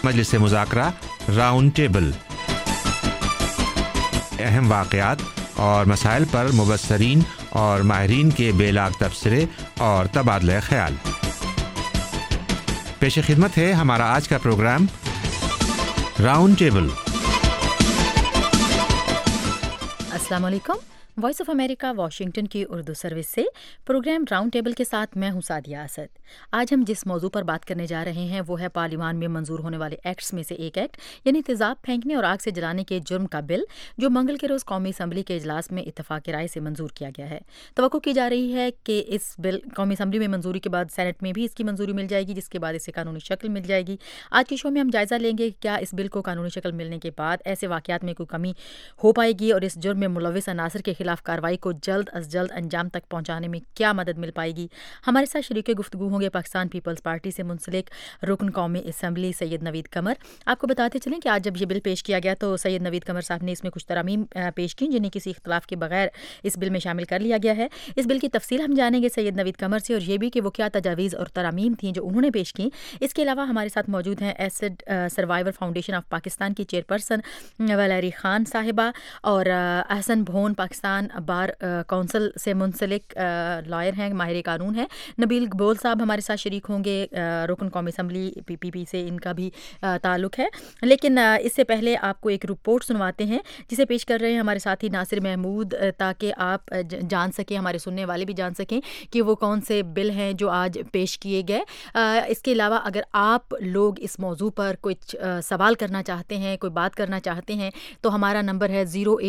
मजलिस मुज़ाकरा round table, अहम वाक़यात और मसाइल पर मुबस्सरीन और माहिरीन के बेलाग तबसरे और तबादला ख्याल। पेश खिदमत है हमारा आज का प्रोग्राम राउंड टेबल। अस्सलाम वालेकुम। वॉइस ऑफ अमेरिका वाशिंगटन की उर्दू सर्विस से प्रोग्राम राउंड टेबल के साथ मैं हूं सादिया असद। आज हम जिस मौजू पर बात करने जा रहे हैं वो है पार्लियामान में मंजूर होने वाले एक्ट्स में से एक एक्ट यानी तेज़ाब फेंकने और आग से जलाने के जुर्म का बिल, जो मंगल के रोज़ कौमी असम्बली के इजलास में इत्तफाक राय से मंजूर किया गया है। तवक्को की जा रही है कि इस बिल कौमी असम्बली में मंजूरी के बाद सेनेट में भी इसकी मंजूरी मिल जाएगी, जिसके बाद इसे कानूनी शक्ल मिल जाएगी। आज के शो में हम जायज़ा लेंगे क्या इस बिल को कानूनी शक्ल मिलने के बाद ऐसे वाक़यात में कोई कमी हो पाएगी और इस जुर्म में मुलव्विस अनासर के खिलाफ कार्रवाई को जल्द अज जल्द अंजाम तक पहुंचाने में क्या मदद मिल पाएगी। हमारे साथ शरीके गुफ्तगू होंगे पाकिस्तान पीपल्स पार्टी से मुंसलिक रुकन कौमी असम्बली सैयद नवीद कमर। आपको बताते चलें कि आज जब ये बिल पेश किया गया तो सैयद नवीद कमर साहब ने इसमें कुछ तरमीम पेश की जिन्हें किसी इख्तलाफ के बगैर इस बिल में शामिल कर लिया गया है। इस बिल की तफसील हम जानेंगे सैयद नवीद कमर से, और ये भी कि वो क्या तजावीज़ और तरामीम थी जो उन्होंने पेश की। इसके अलावा हमारे साथ मौजूद हैं acid survivor foundation of Pakistan की चेयरपर्सन वलैरी खान साहिबा और अहसन भोन पाकिस्तान बार काउंसिल से मुंसलिक लॉयर हैं, माहिर कानून हैं। नबील गबोल साहब हमारे साथ शरीक होंगे, रुकन कौमी असम्बली पीपीपी से इनका भी ताल्लुक़ है। लेकिन इससे पहले आपको एक रिपोर्ट सुनवाते हैं जिसे पेश कर रहे हैं हमारे साथी नासिर महमूद, ताकि आप जान सकें, हमारे सुनने वाले भी जान सकें कि वो कौन से बिल हैं जो आज पेश किए गए। इसके अलावा अगर आप लोग इस मौजू पर कुछ सवाल करना चाहते हैं, कोई बात करना चाहते हैं, तो हमारा नंबर है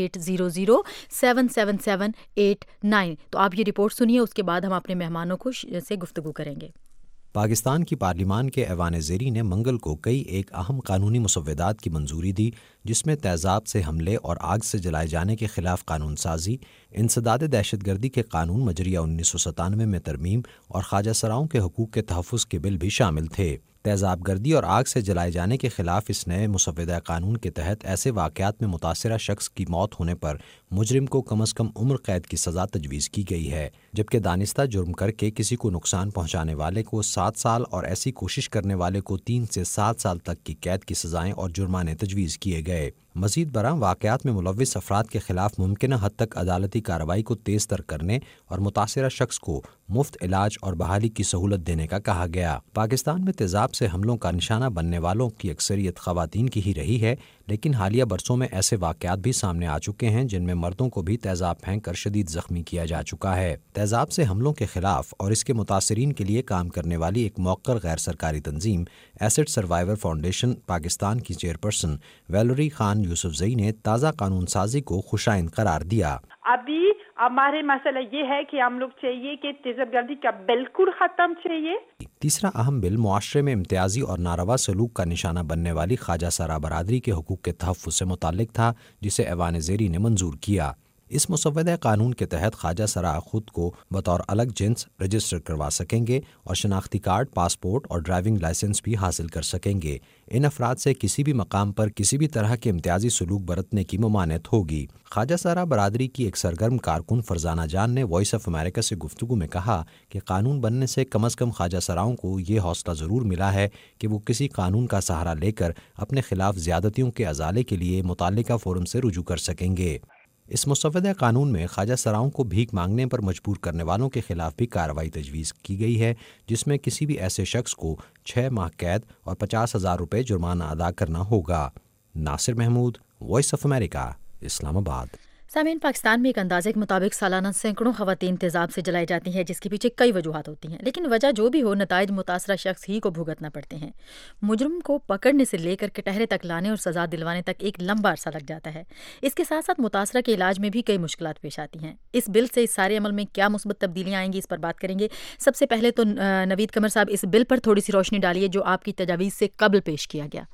0800-777-889। तो आप ये रिपोर्ट सुनिए, उसके बाद हम अपने मेहमानों को से गुफ्तगू करेंगे। पाकिस्तान की पार्लियामान के ऐवान ज़ेरी ने मंगल को कई एक अहम कानूनी मुसव्वदात की मंजूरी दी, जिसमें तेज़ाब से हमले और आग से जलाए जाने के खिलाफ कानून साजी, इंसदाद दहशतगर्दी के कानून मजरिया 1997 में तरमीम और ख्वाजा सराओं के हकूक़ के तहफ़्फ़ुज़ के बिल भी शामिल थे। तेज़ाब गर्दी और आग से जलाए जाने के खिलाफ इस नए मुसव्वदा कानून के तहत ऐसे वाक़यात में मुतासरा शख्स की मौत होने पर मुजरिम को कम अज़ कम उम्र कैद की सज़ा तजवीज़ की गई है, जबकि दानिस्ता जुर्म करके किसी को नुकसान पहुँचाने वाले को 7 साल और ऐसी कोशिश करने वाले को 3 से 7 साल तक की कैद की सज़ाएँ और जुर्माने तजवीज़ किए गए। मज़ीद बरां वाक़यात में मुलव्विस अफराद के खिलाफ मुमकिन हद तक अदालती कार्रवाई को तेज़ तर करने और मुतासरा शख्स को मुफ्त इलाज और बहाली की सहूलत देने का कहा गया। पाकिस्तान में तेज़ाब से हमलों का निशाना बनने वालों की अक्सरियत ख़वातीन की ही रही है, लेकिन हालिया बरसों में ऐसे वाक़यात भी सामने आ चुके हैं जिनमें मर्दों को भी तेज़ाब फेंक कर शदीद ज़ख्मी किया जा चुका है। तेज़ाब से हमलों के खिलाफ और इसके मुतासरीन के लिए काम करने वाली एक मौक़र गैर सरकारी तंजीम एसिड सर्वाइवर फाउंडेशन पाकिस्तान की चेयरपर्सन वैलरी खान यूसुफजई ने ताज़ा कानून साजी को खुशाइंद करार दिया। अभी हमारे मसला ये है कि हम लोग चाहिए कि तेज़ाबगर्दी का बिल्कुल ख़त्म चाहिए। तीसरा अहम बिल मुआशरे में इम्तियाजी और नारवा सलूक का निशाना बनने वाली ख्वाजा सरा बरादरी के हकूक़ के तहफ़्फ़ुज़ से मुताल्लिक़ था, जिसे ऐवान ज़ेरी ने मंजूर किया। इस मुसव्वदा कानून के तहत ख्वाजा सरा खुद को बतौर अलग जिन्स रजिस्टर करवा सकेंगे और शनाख्ती कार्ड, पासपोर्ट और ड्राइविंग लाइसेंस भी हासिल कर सकेंगे। इन अफराद से किसी भी मकाम पर किसी भी तरह के इम्तियाजी सलूक बरतने की ममानत होगी। ख्वाजा सरा बरादरी की एक सरगर्म कारकुन फरजाना जान ने वॉइस ऑफ अमेरिका से गुफ्तगू में कहा कि कानून बनने से कम अज़ कम ख्वाजा सराओं को ये हौसला ज़रूर मिला है कि वो किसी कानून का सहारा लेकर अपने खिलाफ ज़्यादतियों के अजाले के लिए मुताल्लिका फोरम से रुजू कर सकेंगे। इस मुसव्वदा कानून में ख्वाजा सराओं को भीख मांगने पर मजबूर करने वालों के खिलाफ भी कार्रवाई तजवीज़ की गई है, जिसमें किसी भी ऐसे शख्स को 6 माह कैद और 50,000 रुपये जुर्माना अदा करना होगा। Nasir Mahmood, voice of America, Islamabad. Sameen, Pakistan में एक अंदाजे के मुताबिक सालाना सैकड़ों ख़वातीन तेज़ाब से जलाई जाती हैं, जिसके पीछे कई वजूहात होती हैं, लेकिन वजह जो भी हो नताइज मुतासरा शख्स ही को भुगतना पड़ते हैं। मुजरिम को पकड़ने से लेकर कटहरे तक लाने और सज़ा दिलवाने तक एक लंबा अरसा लग जाता है। इसके साथ साथ मुतासरा के इलाज में भी कई मुश्किलात पेश आती हैं। इस बिल से इस सारे अमल में क्या मुस्बत तब्दीलियाँ आएंगी, इस पर बात करेंगे। सबसे पहले तो नवीद कमर साहब, इस बिल पर थोड़ी सी रोशनी डालिए जो आपकी तजावीज़ से कबल पेश किया गया।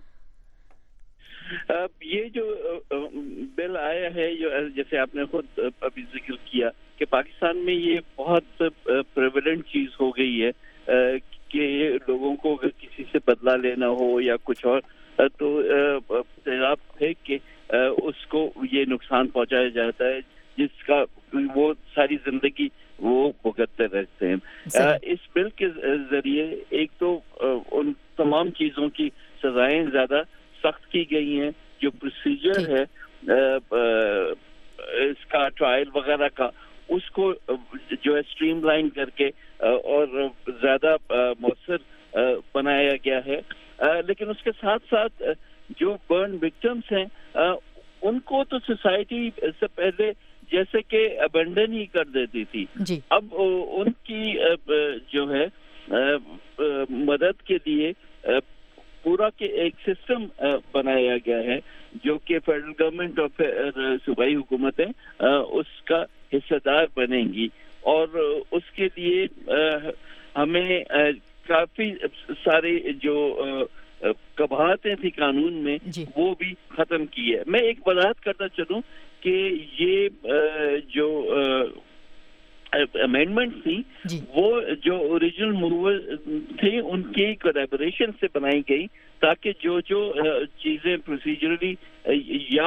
ये जो बिल आया है, जो जैसे आपने खुद अभी जिक्र किया कि पाकिस्तान में ये बहुत प्रेवलेंट चीज हो गई है कि लोगों को अगर किसी से बदला लेना हो या कुछ और तो तेजाब फेंक के उसको ये नुकसान पहुंचाया जाता है, जिसका वो सारी जिंदगी वो भुगतते रहते हैं। इस बिल के जरिए एक तो उन तमाम تمام چیزوں کی سزائیں زیادہ سخت کی گئی ہیں. جو پروسیجر ہے اس کا ٹرائل وغیرہ کا, اس کو جو ہے اسٹریم لائن کر کے اور زیادہ مؤثر بنایا گیا ہے. لیکن اس کے ساتھ ساتھ جو برن وکٹمس ہیں ان کو تو سوسائٹی سے پہلے جیسے کہ ابینڈن ہی کر دیتی تھی. اب ان کی جو ہے مدد کے لیے پورا کے ایک سسٹم بنایا گیا ہے جو کہ فیڈرل گورنمنٹ اور صوبائی حکومتیں اس کا حصہ دار بنیں گی, اور اس کے لیے ہمیں کافی سارے جو قباحتیں تھی قانون میں وہ بھی ختم کی ہے. میں ایک وضاحت کرتا چلوں کہ یہ جو امینڈمنٹ تھی وہ جو اوریجنل موور تھے ان کی کولیبوریشن سے بنائی گئی تاکہ جو چیزیں پروسیجرلی یا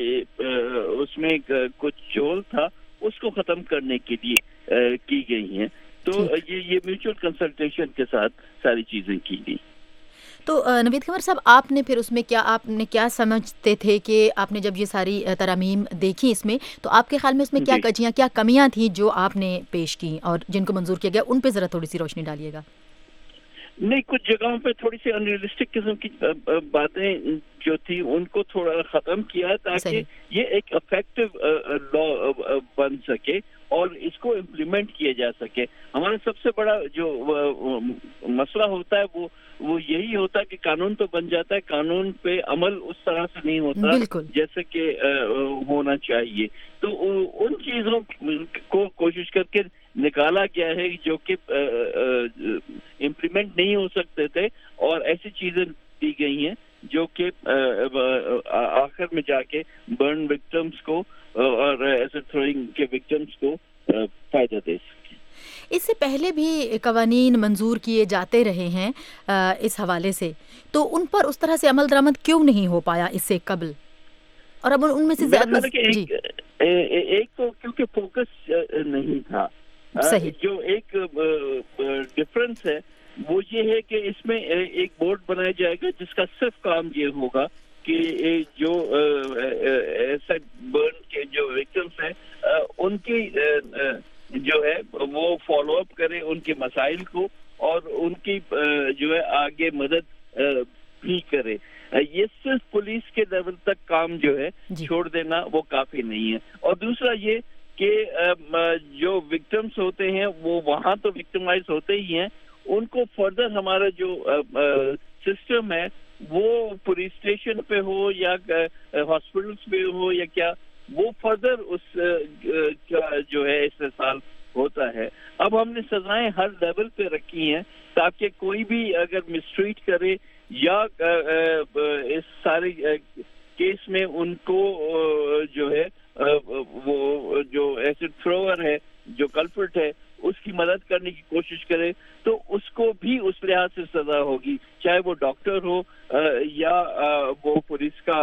اس میں کچھ جول تھا اس کو ختم کرنے کے لیے کی گئی ہیں. تو یہ میوچل کنسلٹیشن کے ساتھ ساری چیزیں کی گئی. تو نوید قمر صاحب, آپ نے پھر اس میں آپ نے کیا سمجھتے تھے کہ آپ نے جب یہ ساری ترامیم دیکھی اس میں, تو آپ کے خیال میں اس میں کیا کجیاں, کیا کمیاں تھیں جو آپ نے پیش کی اور جن کو منظور کیا گیا, ان پہ ذرا تھوڑی سی روشنی ڈالیے گا. نہیں, کچھ جگہوں پہ تھوڑی سی انریلسٹک قسم کی باتیں جو تھی ان کو تھوڑا ختم کیا تاکہ یہ ایک افیکٹو لا بن سکے اور اس کو امپلیمنٹ کیا جا سکے. ہمارا سب سے بڑا جو مسئلہ ہوتا ہے وہ یہی ہوتا ہے کہ قانون تو بن جاتا ہے, قانون پہ عمل اس طرح سے نہیں ہوتا جیسے کہ ہونا چاہیے. تو ان چیزوں کو کوشش کر کے نکالا گیا ہے جو کہ امپلیمنٹ نہیں ہو سکتے تھے, اور ایسی چیزیں دی گئی ہیں جو کہ آخر میں جا کے برن وکٹمس کو اور ایسڈ تھروئنگ کے وکٹمس کو فائدہ دے سکے. اس سے پہلے بھی قوانین منظور کیے جاتے رہے ہیں اس حوالے سے, تو ان پر اس طرح سے عمل درآمد کیوں نہیں ہو پایا اس سے قبل, اور اب ان میں سے زیادہ ایک تو کیونکہ فوکس نہیں تھا. جو ایک ڈفرنس ہے وہ یہ ہے کہ اس میں ایک بورڈ بنایا جائے گا جس کا صرف کام یہ ہوگا کہ جو ایسڈ برن کے جو وکٹمس ہیں ان کی جو ہے وہ فالو اپ کرے ان کے مسائل کو, اور ان کی جو ہے آگے مدد بھی کرے. یہ صرف پولیس کے لیول تک کام جو ہے چھوڑ دینا وہ کافی نہیں ہے. اور دوسرا یہ کہ جو وکٹمس ہوتے ہیں وہ وہاں تو وکٹمائز ہوتے ہی ہیں, ان کو فردر ہمارا جو سسٹم ہے وہ پولیس اسٹیشن پہ ہو یا ہاسپٹلس پہ ہو یا کیا, وہ فردر اس کا جو ہے استحصال ہوتا ہے. اب ہم نے سزائیں ہر لیول پہ رکھی ہیں تاکہ کوئی بھی اگر مسٹریٹ کرے یا اس سارے کیس میں ان کو جو ہے وہ جو ایسڈ تھروور ہے, جو کلپرٹ ہے, اس کی مدد کرنے کی کوشش کرے تو اس کو بھی اس لحاظ سے سزا ہوگی, چاہے وہ ڈاکٹر ہو یا وہ پولیس کا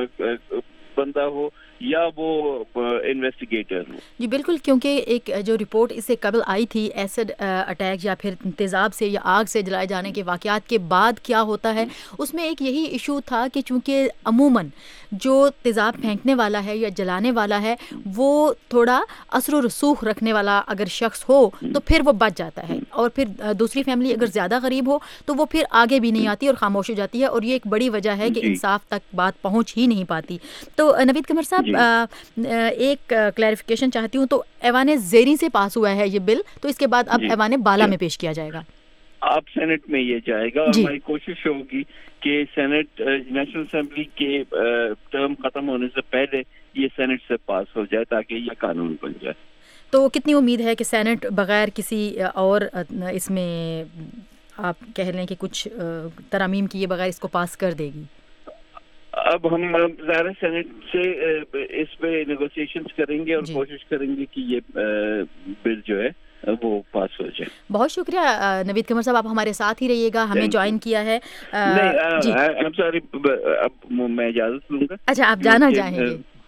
بندہ ہو یا وہ انویسٹیگیٹر ہو. جی بالکل, کیونکہ ایک جو رپورٹ اس سے قبل آئی تھی ایسڈ اٹیک یا پھر تیزاب سے یا آگ سے جلائے جانے کے واقعات کے بعد کیا ہوتا ہے, اس میں ایک یہی ایشو تھا کہ چونکہ عموماً جو تیزاب پھینکنے والا ہے یا جلانے والا ہے وہ تھوڑا اثر و رسوخ رکھنے والا اگر شخص ہو تو پھر وہ بچ جاتا ہے, اور پھر دوسری فیملی اگر زیادہ غریب ہو تو وہ پھر آگے بھی نہیں آتی اور خاموش ہو جاتی ہے, اور یہ ایک بڑی وجہ ہے کہ انصاف تک بات پہنچ ہی نہیں پاتی. تو نوید قمر صاحب ایک کلیریفیکیشن چاہتی ہوں, تو ایوان زیریں سے پاس ہوا ہے یہ بل, تو اس کے بعد اب ایوان بالا میں پیش کیا جائے گا. آپ سینٹ میں یہ جائے گا, اور ہماری کوشش ہوگی کہ سینٹ نیشنل اسمبلی کے ٹرم ختم ہونے سے پہلے یہ سینٹ سے پاس ہو جائے تاکہ یہ قانون بن جائے. تو کتنی امید ہے کہ سینٹ بغیر کسی اور اس میں آپ کہہ لیں کہ کچھ ترامیم کیے بغیر اس کو پاس کر دے گی؟ اب ہم ظاہر سینٹ سے اس پہ نیگوسیشنز کریں گے اور کوشش کریں گے کہ یہ بل جو ہے وہ پاس ہو جائے. بہت شکریہ نوید قمر صاحب, آپ ہمارے ساتھ ہی رہیے گا, ہمیں جوائن کیا ہے. نہیں, اب میں اجازت لوں گا. اچھا, آپ جانا چاہیں گے؟ ہاں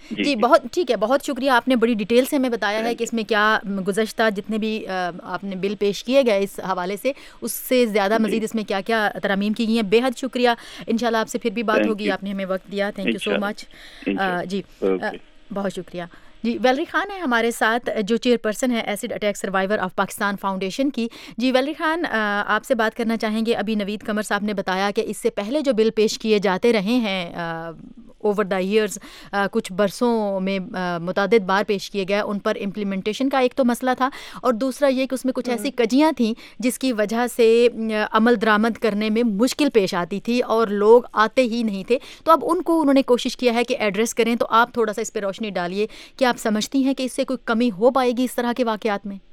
جی بہت ٹھیک ہے، بہت شکریہ، آپ نے بڑی ڈیٹیل سے ہمیں بتایا ہے کہ اس میں کیا گزشتہ جتنے بھی آپ نے بل پیش کیے گئے اس حوالے سے، اس سے زیادہ مزید اس میں کیا کیا ترامیم کی گئی ہیں. بے حد شکریہ، انشاءاللہ آپ سے پھر بھی بات ہوگی. آپ نے ہمیں وقت دیا، تھینک یو سو مچ. جی بہت شکریہ. جی ویلری خان ہے ہمارے ساتھ، جو چیئر پرسن ہے acid attack survivor of Pakistan foundation کی. جی ویلری خان، آپ سے بات کرنا چاہیں گے. ابھی نوید قمر صاحب نے بتایا کہ اس سے پہلے جو بل پیش کیے جاتے رہے ہیں اوور دا ایئرز، کچھ برسوں میں متعدد بار پیش کیے گئے، ان پر امپلیمنٹیشن کا ایک تو مسئلہ تھا، اور دوسرا یہ کہ اس میں کچھ ایسی کجیاں تھیں جس کی وجہ سے عمل درآمد کرنے میں مشکل پیش آتی تھی اور لوگ آتے ہی نہیں تھے. تو اب ان کو انہوں نے کوشش کیا ہے کہ ایڈریس کریں. تو آپ تھوڑا سا اس پہ روشنی ڈالیے کہ آپ سمجھتی ہیں کہ اس سے کوئی کمی ہو پائے گی اس طرح کے واقعات میں؟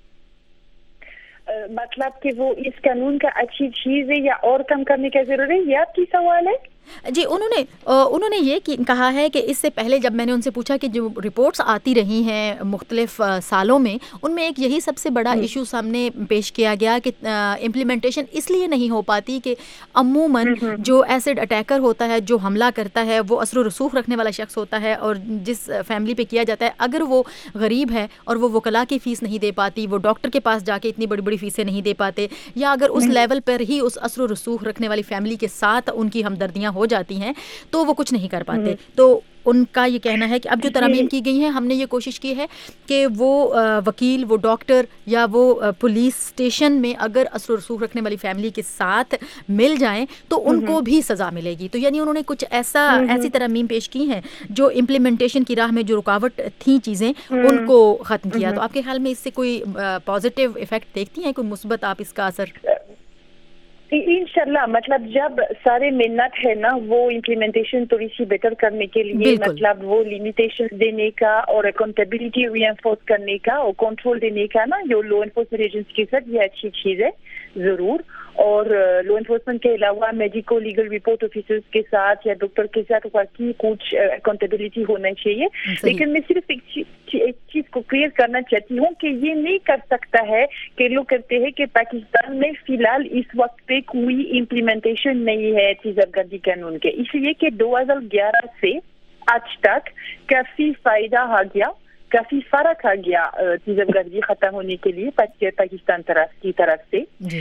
مطلب کہ وہ اس قانون کا اچھی چیز ہے یا اور کم کرنے کا ضرورت ہے، یہ آپ کی سوال ہے؟ جی انہوں نے یہ کہا ہے کہ اس سے پہلے جب میں نے ان سے پوچھا کہ جو رپورٹس آتی رہی ہیں مختلف سالوں میں، ان میں ایک یہی سب سے بڑا ایشو سامنے پیش کیا گیا کہ امپلیمنٹیشن اس لیے نہیں ہو پاتی کہ عموماً جو ایسڈ اٹیکر ہوتا ہے، جو حملہ کرتا ہے، وہ اثر و رسوخ رکھنے والا شخص ہوتا ہے، اور جس فیملی پہ کیا جاتا ہے اگر وہ غریب ہے اور وہ وکلاء کی فیس نہیں دے پاتی، وہ ڈاکٹر کے پاس جا کے اتنی بڑی بڑی فیسیں نہیں دے پاتے، یا اگر اس لیول پر ہی اس اثر و رسوخ رکھنے والی فیملی کے ساتھ ان کی ہمدردیاں ہو جاتی ہیں تو وہ کچھ نہیں کر پاتے. تو ان کا یہ کہنا ہے کہ اب جو ترامیم کی گئی ہیں، ہم نے یہ کوشش کی ہے کہ وہ وکیل، وہ ڈاکٹر یا وہ پولیس اسٹیشن میں اگر اثر و رسوخ رکھنے والی فیملی کے ساتھ مل جائیں تو ان کو بھی سزا ملے گی. تو یعنی انہوں نے کچھ ایسی ترامیم پیش کی ہیں جو امپلیمنٹیشن کی راہ میں جو رکاوٹ تھیں چیزیں، ان کو ختم کیا. تو آپ کے خیال میں اس سے کوئی پازیٹیو ایفیکٹ دیکھتی ہیں، کوئی مثبت آپ اس کا اثر؟ انشاءاللہ مطلب جب سارے محنت ہے نا وہ امپلیمنٹیشن تھوڑی سی بہتر کرنے کے لیے، مطلب وہ لمیٹیشن دینے کا اور اکاؤنٹیبلٹی ری انفورس کرنے کا اور کنٹرول دینے کا نا، جو لا انفورسمنٹ ایجنسی کے ساتھ، یہ اچھی چیز ہے ضرور. اور لا انفورسمنٹ کے علاوہ میڈیکو لیگل رپورٹ آفیسرز کے ساتھ یا ڈاکٹر کے ساتھ کی کچھ اکاؤنٹیبلٹی ہونا چاہیے. لیکن میں صرف ایک چیز کو کلیئر کرنا چاہتی ہوں کہ یہ نہیں کر سکتا ہے کہ لوگ کہتے ہیں کہ پاکستان میں فی الحال اس وقت پہ کوئی امپلیمنٹیشن نہیں ہے تیزاب گردی قانون کے، اس لیے کہ 2011 سے آج تک کافی فائدہ آ گیا، کافی فرق آ گیا تیزاب گردی ختم ہونے کے لیے پاکستان کی طرف سے.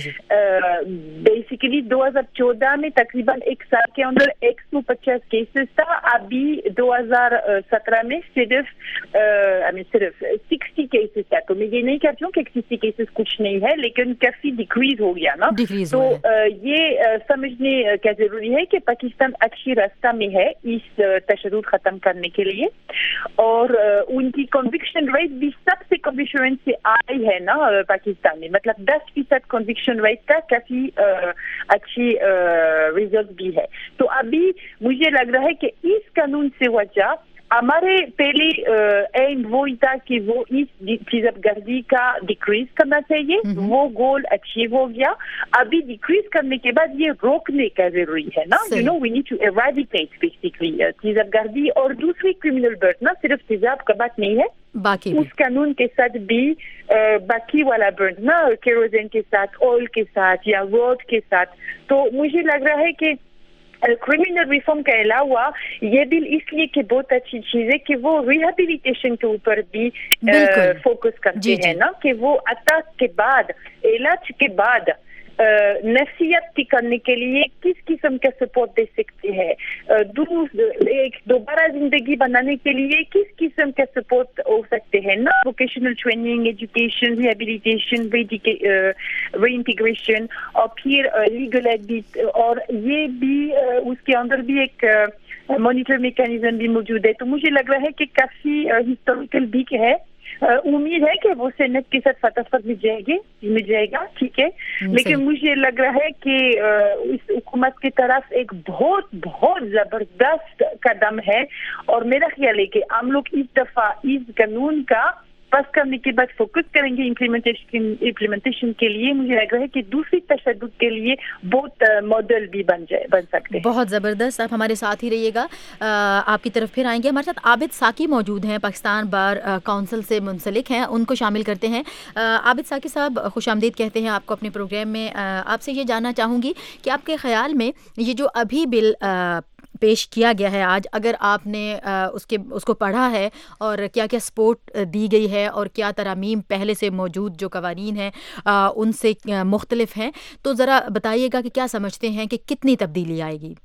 بیسیکلی 2014 میں تقریباً ایک سال کے اندر 150 کیسز تھا، ابھی 2017 میں صرف 60 کیسز تھا. تو میں یہ نہیں کہتی ہوں کہ 60 کیسز کچھ نہیں ہے، لیکن کافی ڈیکریز ہو گیا نا. تو یہ سمجھنے کا ضروری ہے کہ پاکستان اچھی راستہ میں ہے اس تشدد ختم کرنے کے لیے، اور ان کی کنوکشن ریٹ بھی سب سے کنوکشن ریٹ سے آئی ہے نا پاکستان میں، مطلب 10% کنوکشن ریٹ کا کافی اچھی ریزلٹ بھی ہے. تو ابھی مجھے لگ رہا ہے کہ اس قانون سے وجہ ہمارے پہلے ایم وہی تھا کہ وہ اس تیزاب گردی کا ڈیکریز کرنا چاہیے، وہ گول اچیو ہو گیا. ابھی ڈیکریز کرنے کے بعد یہ روکنے کا ضروری ہے نا، you know we need to eradicate basically تیزاب گردی اور دوسری کرمنل برڈ، نہ صرف تیزاب کا بات نہیں ہے، باقی اس قانون کے ساتھ بھی باقی والا برن نا، کیروزین کے ساتھ، آئل کے ساتھ یا روڈ کے ساتھ. تو مجھے لگ رہا ہے کہ کرمنل ریفارم کے علاوہ یہ بل اس لیے کہ بہت اچھی چیز ہے کہ وہ ریہیبلیٹیشن کے اوپر بھی فوکس کرتے ہیں نا، کہ وہ اٹیک کے بعد، علاج کے بعد نفسیات کرنے کے لیے کس قسم کا سپورٹ دے سکتے ہیں، ایک دوبارہ زندگی بنانے کے لیے کس قسم کا سپورٹ ہو سکتے ہیں نا، vocational training, education, rehabilitation, reintegration, اور پھر لیگل ایڈ، اور یہ بھی اس کے اندر بھی ایک مانیٹر میکینزم بھی موجود ہے. تو مجھے لگ رہا ہے کہ کافی ہسٹوریکل بھی ہے. امید ہے کہ وہ سینٹ کے ساتھ فٹافٹ مل جائے گا، ٹھیک ہے. لیکن مجھے لگ رہا ہے کہ اس حکومت کی طرف ایک بہت بہت زبردست قدم ہے، اور میرا خیال ہے کہ ہم لوگ اس دفعہ اس قانون کا پاس کرنے کے بعد فوکس کریں گے امپلیمنٹیشن کے لیے. مجھے لگ رہا ہے کہ دوسری تشدد کے لیے بہت ماڈل بھی بن سکتے ہیں. بہت زبردست. آپ ہمارے ساتھ ہی رہیے گا، آپ کی طرف پھر آئیں گے. ہمارے ساتھ عابد ساکی موجود ہیں، پاکستان بار کونسل سے منسلک ہیں، ان کو شامل کرتے ہیں. عابد ساکی صاحب خوش آمدید کہتے ہیں آپ کو اپنے پروگرام میں. آپ سے یہ جاننا چاہوں گی کہ آپ کے خیال میں یہ جو ابھی بل پیش کیا گیا ہے آج، اگر آپ نے اس کو پڑھا ہے اور کیا کیا سپورٹ دی گئی ہے اور کیا ترامیم پہلے سے موجود جو قوانین ہیں ان سے مختلف ہیں، تو ذرا بتائیے گا کہ کیا سمجھتے ہیں کہ کتنی تبدیلی آئے گی؟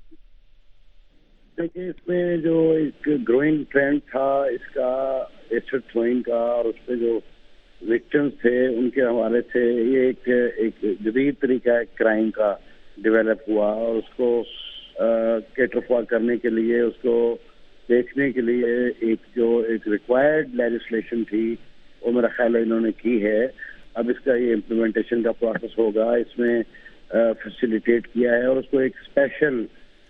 دیکھیں، اس میں جو ایک گروئنگ ٹرینڈ تھا اس کا ایسڈ تھروئنگ کا، اور اس پہ جو وکٹمز تھے ان کے حوالے سے یہ ایک جدید طریقہ کرائم کا ڈیولپ ہوا، اور اس کو کیٹرفا کرنے کے لیے، اس کو دیکھنے کے لیے ایک ریکوائرڈ لیجسلیشن تھی وہ میرا خیال ہے انہوں نے کی ہے. اب اس کا یہ امپلیمنٹیشن کا پروسیس ہوگا، اس میں فیسیلیٹیٹ کیا ہے اور اس کو ایک اسپیشل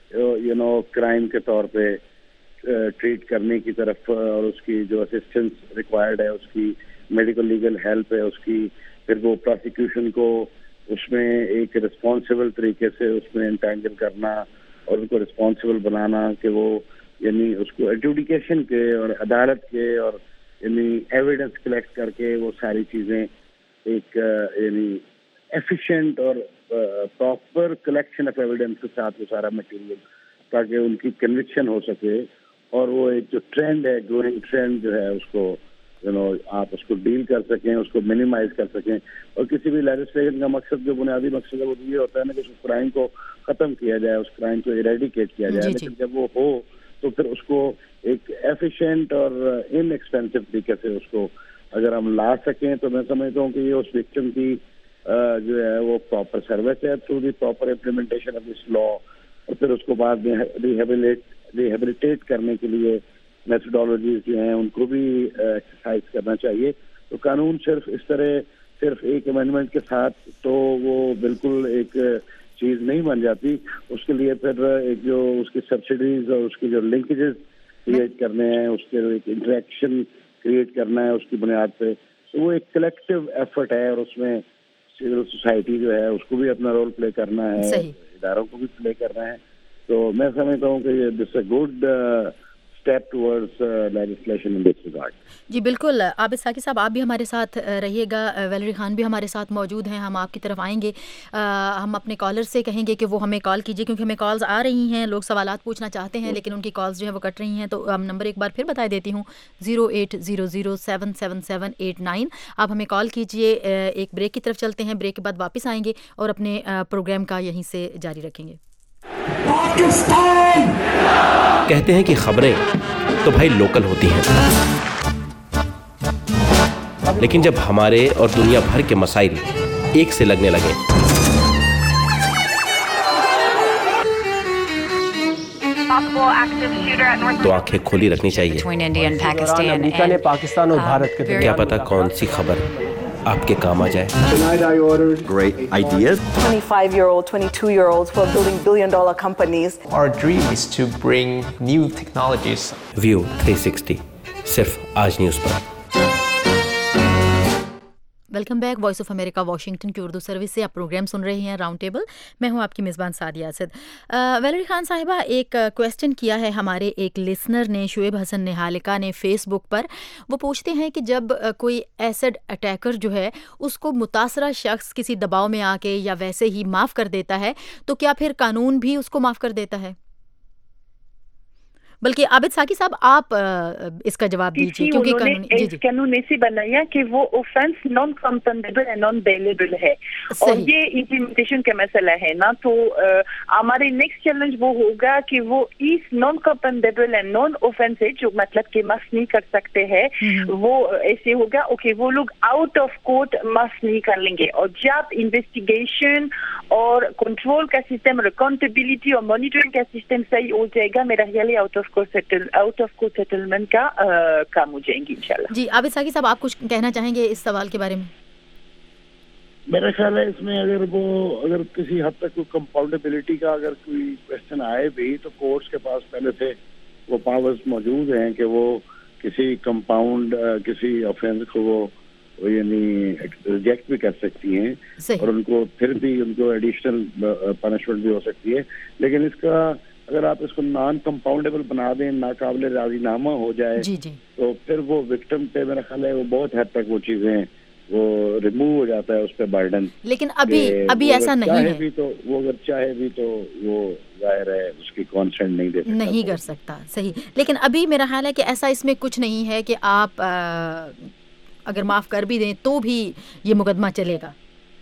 کرائم کے طور پہ ٹریٹ کرنے کی طرف، اور اس کی جو اسسٹنس ریکوائرڈ ہے، اس کی میڈیکل لیگل ہیلپ ہے اس کی، پھر وہ پروسیکیوشن کو اس میں ایک رسپانسیبل طریقے سے اس میں انٹینگل کرنا اور ان کو رسپانسیبل بنانا کہ وہ یعنی اس کو ایڈجوڈیکیشن کے اور عدالت کے اور یعنی ایویڈنس کلیکٹ کر کے وہ ساری چیزیں ایک یعنی ایفیشینٹ اور پراپر کلیکشن آف ایویڈنس کے ساتھ وہ سارا مٹیریل، تاکہ ان کی کنوکشن ہو سکے، اور وہ ایک جو ٹرینڈ ہے، گروئنگ ٹرینڈ جو ہے، اس کو آپ اس کو ڈیل کر سکیں، اس کو منیمائز کر سکیں. اور کسی بھی لیجسلیشن کا مقصد، جو بنیادی مقصد ہے وہ یہ ہوتا ہے نا کہ اس کرائم کو ختم کیا جائے، اس کرائم کو ایریڈیکیٹ کیا جائے. لیکن جب وہ ہو تو پھر اس کو ایک ایفیشینٹ اور ان ایکسپینسو طریقے سے اس کو اگر ہم لا سکیں تو میں سمجھتا ہوں کہ یہ اس وکٹم کی جو ہے وہ پراپر سروس ہے through the proper implementation of this law. اور پھر اس کو بعد میں ریہیبلیٹیٹ کرنے کے لیے میتھڈالوجیز جو ہیں ان کو بھی ایکسرسائز کرنا چاہیے. تو قانون صرف ایک امینڈمنٹ کے ساتھ تو وہ بالکل ایک چیز نہیں بن جاتی. اس کے لیے پھر ایک جو اس کی سبسڈیز اور اس کی جو لنکیجز کریٹ کرنے ہیں، اس کے ایک انٹریکشن کریٹ کرنا ہے اس کی بنیاد پہ، تو وہ ایک کلیکٹیو ایفرٹ ہے، اور اس میں سول سوسائٹی جو ہے اس کو بھی اپنا رول پلے کرنا ہے، اداروں کو بھی پلے کرنا ہے. تو میں سمجھتا ہوں کہ this a good step towards legislation in this regard. جی بالکل. عابد ساقی صاحب، آپ بھی ہمارے ساتھ رہیے گا. ویلری خان بھی ہمارے ساتھ موجود ہیں، ہم آپ کی طرف آئیں گے. ہم اپنے کالر سے کہیں گے کہ وہ ہمیں کال کیجیے، کیونکہ ہمیں کالز آ رہی ہیں، لوگ سوالات پوچھنا چاہتے ہیں لیکن ان کی کالز جو ہیں وہ کٹ رہی ہیں. تو ہم نمبر ایک بار پھر بتا دیتی ہوں، 080077789. آپ ہمیں کال کیجیے. ایک بریک کی طرف چلتے ہیں، بریک کے بعد واپس آئیں گے اور اپنے پروگرام کا یہیں سے جاری رکھیں گے. کہتے ہیں کہ خبریں تو بھائی لوکل ہوتی ہیں، لیکن جب ہمارے اور دنیا بھر کے مسائل ایک سے لگنے لگے تو آنکھیں کھولی رکھنی چاہیے. امریکہ نے پاکستان اور بھارت کے کیا پتا کون سی خبر آپ کے کام آ جائے. Great ideas. 25-year-old, 22-year-olds who are building billion-dollar companies. Our dream is to bring new technologies. View 360 صرف آج نیوز پر. Welcome back. Voice of America Washington کی اردو سروس سے آپ پروگرام سن رہے ہیں راؤنڈ ٹیبل. میں ہوں آپ کی میزبان سعدیہ اسد. ویلری خان صاحبہ، ایک کویسچن کیا ہے ہمارے ایک لسنر نے، شعیب حسن نہالکا نے، فیس بک پر. وہ پوچھتے ہیں کہ جب کوئی ایسڈ اٹیکر جو ہے اس کو متاثرہ شخص کسی دباؤ میں آ کے یا ویسے ہی معاف کر دیتا ہے تو کیا پھر قانون بھی اس کو معاف کر دیتا ہے؟ بلکہ عابد ساقی صاحب آپ اس کا جواب دیجیے، کیونکہ قانون ایسے بنایا کہ وہ اوفینس نان کمپینڈیبل ہے، نان بیلیبل ہے، اور یہ امپلیمنٹیشن کا مسئلہ ہے نا. تو ہمارے نیکسٹ چیلنج وہ ہوگا کہ وہ اس non compoundable and non offence ہے، جو مطلب کہ مس نہیں کر سکتے ہیں، وہ ایسے ہوگا اوکے وہ لوگ آؤٹ آف کورٹ مس نہیں کر لیں گے. اور جب انویسٹیگیشن اور کنٹرول کا سسٹم اور اکاؤنٹیبلٹی اور مانیٹرنگ کا سسٹم صحیح ہو جائے گا، میرا خیال ہے آؤٹ آف کورٹ سیٹلمنٹ کا کام ہو جائیں گی انشاءاللہ. جی عابد ساقی صاحب، آپ کچھ کہنا چاہیں گے اس سوال کے بارے میں؟ میرا خیال ہے اس میں اگر کسی حد تک کوئی کمپاؤنڈیبلٹی کا اگر کوئی کویسچن آئے بھی تو کورٹس کے پاس پہلے سے وہ پاورز موجود ہیں کہ وہ کسی کمپاؤنڈ کسی آفینس کو وہ یعنی ریجیکٹ بھی کر سکتی ہیں، اور ان کو پھر بھی ان کو ایڈیشنل پنشمنٹ بھی ہو سکتی ہے. لیکن اس کا اگر آپ اس کو نان کمپاؤنڈیبل بنا دیں، ناقابل راضی نامہ ہو جائے، تو پھر وہ وکٹم پہ میرا خیال ہے وہ بہت حد تک وہ چیزیں وہ ریموو ہو جاتا ہے اس پہ برڈن. لیکن ابھی ایسا نہیں ہے. بھی تو وہ اگر چاہے بھی تو وہ ظاہر ہے اس کی کانسنٹ نہیں کر سکتا. صحیح. لیکن ابھی میرا خیال ہے کہ ایسا اس میں کچھ نہیں ہے کہ آپ اگر معاف کر بھی دیں تو بھی یہ مقدمہ چلے گا.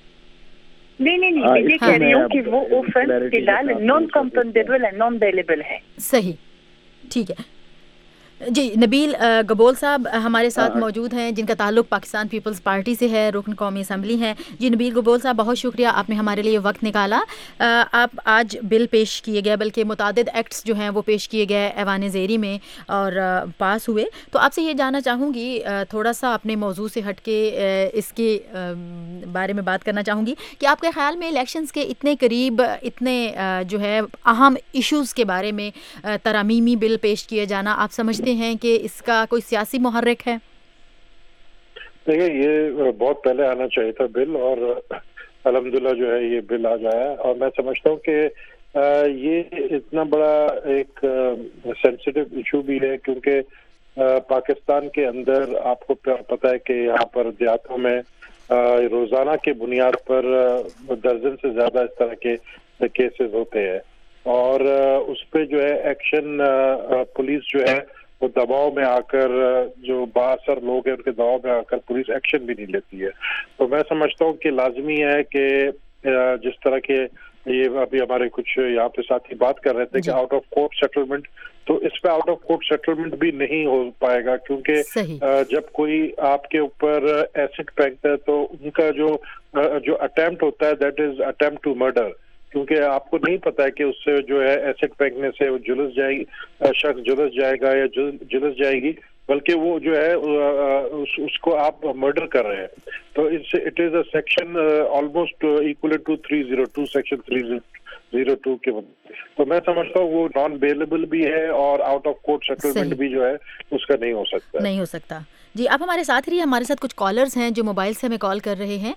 نہیں میں یہ کہہ رہی ہوں کہ وہ اوفنس فی الحال نان کمپنڈیبل ہے, نان بیلیبل ہے. صحیح, ٹھیک ہے. جی, نبیل گبول صاحب ہمارے ساتھ موجود ہیں جن کا تعلق پاکستان پیپلز پارٹی سے ہے, رکن قومی اسمبلی ہیں. جی نبیل گبول صاحب, بہت شکریہ آپ نے ہمارے لیے وقت نکالا. آپ آج بل پیش کیے گئے, بلکہ متعدد ایکٹس جو ہیں وہ پیش کیے گئے ایوان زیری میں اور پاس ہوئے. تو آپ سے یہ جاننا چاہوں گی, تھوڑا سا اپنے موضوع سے ہٹ کے اس کے بارے میں بات کرنا چاہوں گی کہ آپ کے خیال میں الیکشنز کے اتنے قریب اتنے جو ہے اہم ایشوز کے بارے میں ترمیمی بل پیش کیے جانا, آپ سمجھتے ہیں کہ اس کا کوئی سیاسی محرک ہے؟ دیکھیے, یہ بہت پہلے آنا چاہیے تھا بل, اور الحمدللہ جو ہے یہ بل آ جایا. اور میں سمجھتا ہوں کہ یہ اتنا بڑا ایک سینسیٹیو ایشو بھی ہے کیونکہ پاکستان کے اندر آپ کو پتہ ہے کہ یہاں پر دیہاتوں میں روزانہ کی بنیاد پر درجن سے زیادہ اس طرح کے کیسز ہوتے ہیں, اور اس پہ جو ہے ایکشن پولیس جو ہے وہ دباؤ میں آ کر, جو بااثر لوگ ہیں ان کے دباؤ میں آ کر پولیس ایکشن بھی نہیں لیتی ہے. تو میں سمجھتا ہوں کہ لازمی ہے کہ جس طرح کے یہ ابھی ہمارے کچھ یہاں پہ ساتھی بات کر رہے تھے کہ آؤٹ آف کورٹ سیٹلمنٹ, تو اس پہ آؤٹ آف کورٹ سیٹلمنٹ بھی نہیں ہو پائے گا کیونکہ جب کوئی آپ کے اوپر ایسڈ پھینکتا ہے تو ان کا جو اٹیمپٹ ہوتا ہے that is attempt to murder, کیونکہ آپ کو نہیں پتا ہے کہ اس سے جو ہے ایسڈ پھینکنے سے وہ شخص جلس جائے گا یا جلس جائے گی, بلکہ وہ جو ہے اس کو آپ مرڈر کر رہے ہیں. تو it is a section almost equal to 302 section 302 کے. تو میں سمجھتا ہوں وہ نان بیلیبل بھی ہے اور آؤٹ آف کورٹ سیٹلمنٹ بھی جو ہے اس کا نہیں ہو سکتا. جی, آپ ہمارے ساتھ رہیے. ہمارے ساتھ کچھ کالرز ہیں جو موبائل سے ہمیں کال کر رہے ہیں.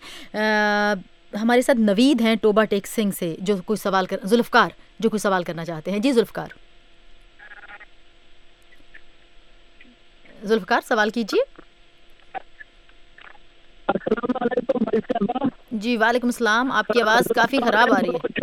ہمارے ساتھ نوید ہیں ٹوبا ٹیک سنگھ سے, جو کوئی سوال ذوالفقار جو کوئی سوال کرنا چاہتے ہیں. جی ذوالفقار سوال کیجیے. السلام علیکم. جی وعلیکم السلام. آپ کی آواز کافی خراب آ رہی ہے.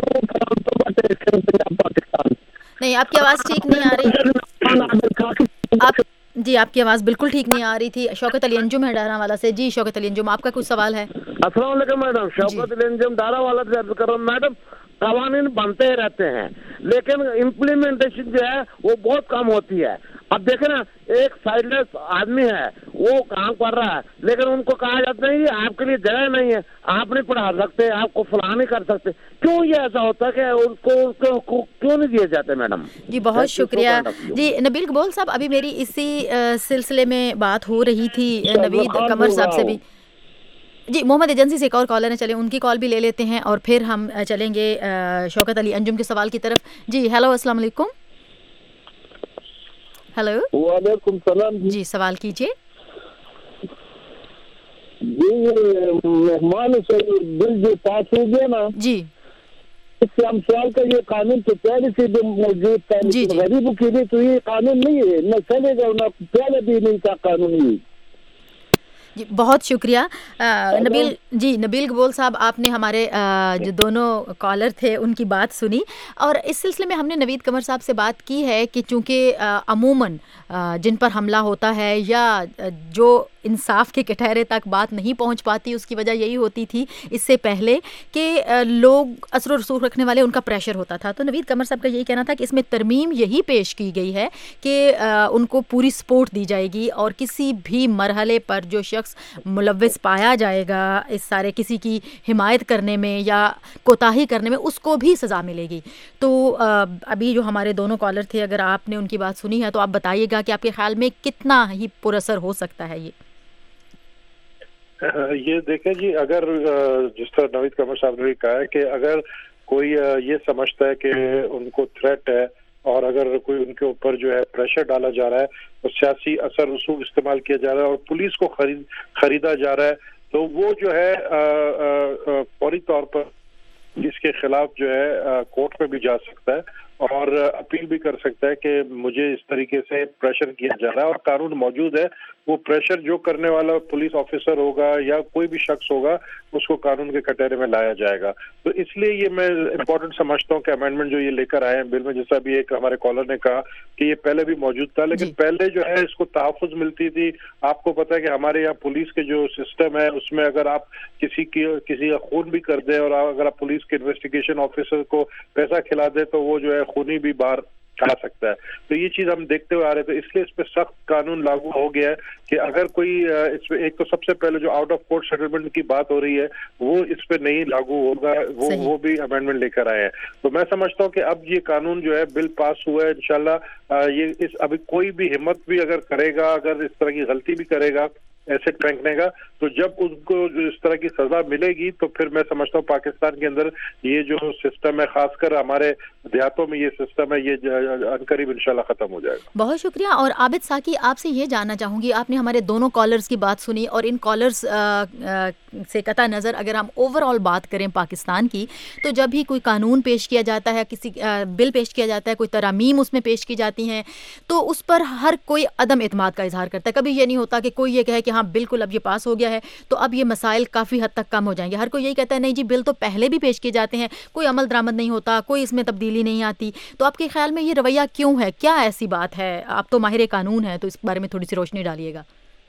نہیں, آپ کی آواز ٹھیک نہیں آ رہی. جی آپ کی آواز بالکل ٹھیک نہیں آ رہی تھی. شوکت علی انجم ہے ڈارا والا سے. جی شوکت علی انجم, آپ کا کچھ سوال ہے؟ السلام علیکم میڈم. شوکت علی انجم ڈارا والا سے عرض کر رہا ہوں. میڈم, قوانین بنتے رہتے ہیں لیکن امپلیمنٹیشن جو ہے وہ بہت کم ہوتی ہے. اب دیکھیں نا, ایک سائڈ لیس آدمی ہے, وہ کام کر رہا ہے, لیکن ان کو کہا جاتا ہے آپ کے لیے جگہ نہیں ہے, آپ نہیں پڑھا سکتے, آپ کو فلاں نہیں کر سکتے. کیوں یہ ایسا ہوتا ہے کہ ان کو کیوں نہیں دیے جاتے میڈم؟ جی بہت شکریہ. جی نبیل گبول صاحب, ابھی میری اسی سلسلے میں بات ہو رہی تھی نوید قمر صاحب سے بھی. جی محمد ایجنسی سے ایک اور کالر ہیں, چلیں ان کی کال بھی لے لیتے ہیں اور پھر ہم چلیں گے شوکت علی انجم کے سوال کی طرف. جی ہیلو, السلام علیکم. ہیلو. وعلیکم السلام. جی سوال کیجیے. جی مہمان سے بل جو پاس ہو گیا نا, جی اس سے ہم سوال کا یہ قانون تو پہلے سے جو موجود تھا, غریبوں کے لیے تو یہ قانون نہیں ہے, نہ چلے گا, نہ پہلے بھی نہیں تھا قانون. یہ جی بہت شکریہ نبیل. جی نبیل گبول صاحب, آپ نے ہمارے جو دونوں کالر تھے ان کی بات سنی, اور اس سلسلے میں ہم نے نوید قمر صاحب سے بات کی ہے کہ چونکہ عموماً جن پر حملہ ہوتا ہے یا جو انصاف کے کٹہرے تک بات نہیں پہنچ پاتی, اس کی وجہ یہی ہوتی تھی اس سے پہلے کہ لوگ اثر و رسوخ رکھنے والے, ان کا پریشر ہوتا تھا. تو نوید قمر صاحب کا یہی کہنا تھا کہ اس میں ترمیم یہی پیش کی گئی ہے کہ ان کو پوری سپورٹ دی جائے گی, اور کسی بھی مرحلے پر جو شخص ملوث پایا جائے گا اس سارے کسی کی حمایت کرنے میں یا کوتاہی کرنے میں, اس کو بھی سزا ملے گی. تو ابھی جو ہمارے دونوں کالر تھے, اگر آپ نے ان کی بات سنی ہے تو آپ بتائیے گا کہ آپ کے خیال میں کتنا ہی پر اثر ہو سکتا ہے یہ دیکھیں جی, اگر جس طرح نوید قمر صاحب نے کہا ہے کہ اگر کوئی یہ سمجھتا ہے کہ ان کو تھریٹ ہے اور اگر کوئی ان کے اوپر جو ہے پریشر ڈالا جا رہا ہے, تو سیاسی اثر رسوخ استعمال کیا جا رہا ہے اور پولیس کو خریدا جا رہا ہے, تو وہ جو ہے فوری طور پر اس کے خلاف جو ہے کورٹ میں بھی جا سکتا ہے اور अपील भी कर सकता है कि मुझे इस तरीके से प्रेशर किया जा रहा है, और कानून मौजूद है, वो प्रेशर जो करने वाला पुलिस ऑफिसर होगा या कोई भी शख्स होगा उसको कानून के कटहरे में लाया जाएगा। तो इसलिए ये मैं इम्पोर्टेंट समझता हूँ कि अमेंडमेंट जो ये लेकर आए हैं बिल में, जैसा भी एक हमारे कॉलर ने कहा कि ये पहले भी मौजूद था, लेकिन पहले जो है इसको तहफ़्फ़ुज़ मिलती थी। आपको पता है कि हमारे यहाँ पुलिस के जो सिस्टम है उसमें अगर आप किसी का खून भी कर दें और अगर आप पुलिस के इन्वेस्टिगेशन ऑफिसर को पैसा खिला दें तो वो जो है खूनी भी बाहर आ सकता है। तो ये चीज हम देखते हुए आ रहे थे, इसलिए इस पे सख्त कानून लागू हो गया है कि अगर कोई इसमें, एक तो सबसे पहले जो आउट ऑफ कोर्ट सेटलमेंट की बात हो रही है वो इस पे नहीं लागू होगा, वो भी अमेंडमेंट लेकर आए हैं। तो मैं समझता हूँ कि अब ये कानून जो है बिल पास हुआ है, इंशाल्लाह ये इस अभी कोई भी हिम्मत भी अगर करेगा, अगर इस तरह की गलती भी करेगा एसिड फेंकने का, तो जब उसको इस तरह की सजा मिलेगी तो फिर मैं समझता हूँ पाकिस्तान के अंदर ये जो सिस्टम है, खासकर हमारे देहातों में ये सिस्टम है, ये अनकरीब इंशाल्लाह खत्म हो जाएगा। बहुत शुक्रिया। और आबिद साकी, आपसे ये जानना चाहूँगी, आपने हमारे दोनों कॉलर्स की बात सुनी और इन कॉलर्स से कता नज़र अगर हम ओवरऑल बात करें पाकिस्तान की, तो जब भी कोई कानून पेश किया जाता है, किसी बिल पेश किया जाता है, कोई तरामीम उसमें पेश की जाती हैं, तो उस पर हर कोई अदम एतमाद का इजहार करता है। कभी ये नहीं होता कि कोई ये कहे कि हाँ बिल्कुल अब ये पास हो गया है तो अब ये मसाइल काफ़ी हद तक कम हो जाएंगे। हर कोई यही कहता है नहीं जी बिल तो पहले भी पेश किए जाते हैं, कोई अमल दरामद नहीं होता, कोई इसमें तब्दीली नहीं आती। तो आपके ख्याल में ये रवैया क्यों है, क्या ऐसी बात है? आप तो माहिर कानून है, तो इस बारे में थोड़ी सी रोशनी डालिएगा।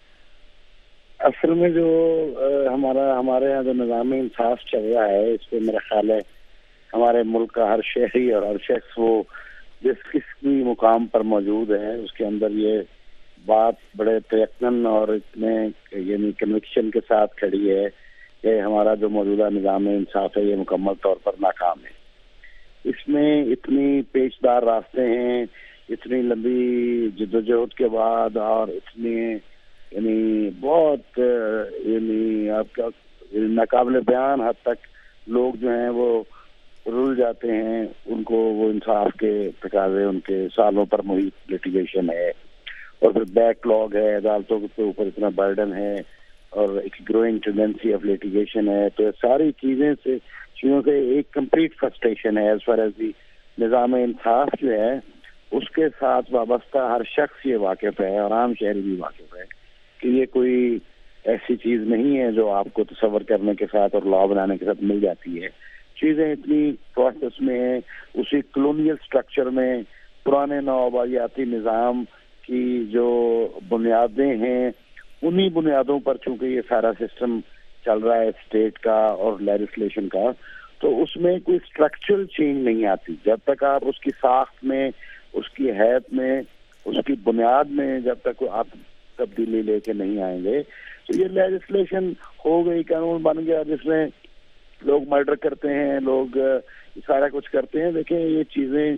असल में जो हमारे यहाँ जो निज़ाम इंसाफ चल रहा है, इस पर मेरा ख्याल है हमारे मुल्क का हर शहरी और हर शख्स वो जिस किसी मुकाम पर मौजूद है उसके अंदर ये बात बड़े प्रयत्न और इतने यानी कन्विक्शन के साथ खड़ी है कि हमारा जो मौजूदा निज़ाम इंसाफ है ये मुकम्मल तौर पर नाकाम है। इसमें इतनी पेचदार रास्ते हैं, इतनी लंबी जद्दोजहद के बाद और इतने यानी बहुत यानी आपका नाकाबिले बयान हद तक लोग जो हैं वो रुल जाते हैं, उनको वो इंसाफ के तकाजे, उनके सालों पर मुहित लिटिगेशन है और फिर बैकलॉग है, अदालतों के ऊपर इतना बर्डन है और एक ग्रोइंग टेंडेंसी ऑफ लिटिगेशन है। तो सारी चीज़ों से एक कंप्लीट फ्रस्ट्रेशन है एज फार एज दी निज़ाम इंसाफ जो है उसके साथ वाबस्ता हर शख्स ये वाकिफ़ है और आम शहरी भी वाकिफ़ है कि ये कोई ऐसी चीज़ नहीं है जो आपको तसव्वुर करने के साथ और लॉ बनाने के साथ मिल जाती है। चीज़ें इतनी प्रोसेस में हैं, उसी कॉलोनियल स्ट्रक्चर में पुराने नौआबादियाती निज़ाम की जो बुनियादें हैं उन्हीं बुनियादों पर चूंकि ये सारा सिस्टम चल रहा है स्टेट का और लेजिस्लेशन का, तो उसमें कोई स्ट्रक्चरल चेंज नहीं आती जब तक आप उसकी साख्त में, उसकी हैत में, उसकी बुनियाद में जब तक आप तब्दीली लेके नहीं आएंगे। तो ये लेजिस्लेशन हो गई, कानून बन गया जिसमें लोग मर्डर करते हैं, लोग सारा कुछ करते हैं। देखिए ये चीज़ें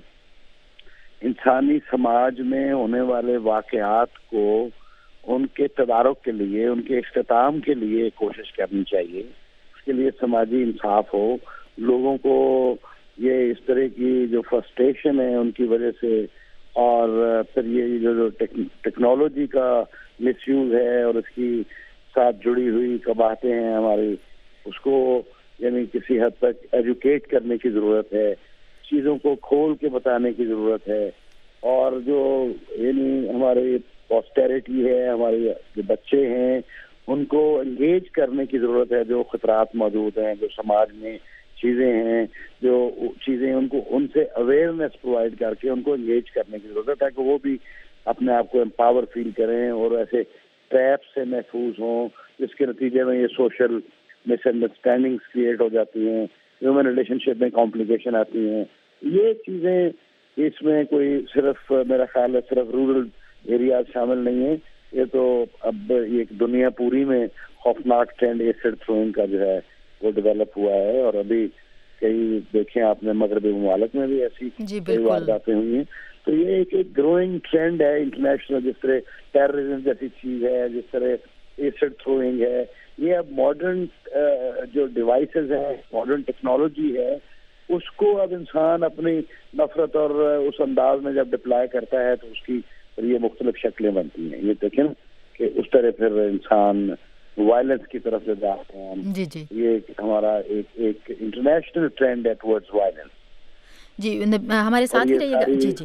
इंसानी समाज में होने वाले वाक़यात को उनके तदारुक के लिए, उनके इख्तिताम के लिए कोशिश करनी चाहिए। उसके लिए समाजी इंसाफ हो, लोगों को ये इस तरह की जो फ्रस्ट्रेशन है उनकी वजह से और फिर ये जो टेक्नोलॉजी का मिसयूज है और इसकी साथ जुड़ी हुई कबाहतें हैं हमारी, उसको यानी किसी हद तक एजुकेट करने की ज़रूरत है, चीज़ों को खोल के बताने की ज़रूरत है। और जो यानी हमारे पॉस्टेरिटी है, हमारे जो बच्चे हैं उनको एंगेज करने की ज़रूरत है। जो खतरात मौजूद हैं, जो समाज में चीज़ें हैं, जो चीज़ें उनको उनसे अवेयरनेस प्रोवाइड करके उनको एंगेज करने की ज़रूरत है ताकि वो भी अपने आप को एम्पावर फील करें और ऐसे ट्रैप से महफूज हों जिसके नतीजे में ये सोशल मिसअंडरस्टैंडिंग्स क्रिएट हो जाती हैं, ह्यूमन रिलेशनशिप में कॉम्प्लिकेशन आती हैं। ये चीज़ें इसमें कोई सिर्फ मेरा ख्याल है सिर्फ रूरल एरियाज शामिल नहीं है, ये तो अब ये दुनिया पूरी में खौफनाक ट्रेंड एसिड थ्रोइंग का जो है वो डेवलप हुआ है। और अभी कई देखें आपने मगरबी ममालिक में भी ऐसी कई वारदातें हुई हैं। तो ये एक ग्रोइंग ट्रेंड है इंटरनेशनल, जिस तरह टेररिज्म जैसी चीज़ है, जिस तरह एसिड थ्रोइंग है, ये अब मॉडर्न जो डिवाइसेस हैं, मॉडर्न टेक्नोलॉजी है, उसको अब इंसान अपनी नफरत और उस अंदाज में जब डिप्लॉय करता है तो उसकी ये मुख्तलिफ शक्लें बनती हैं। ये देखें कि उस तरह फिर इंसान वायलेंस की तरफ से जाते हैं। जी जी, ये हमारा एक इंटरनेशनल ट्रेंड है टुवर्ड्स वायलेंस। جی ہمارے ساتھ ہی رہیے گا. جی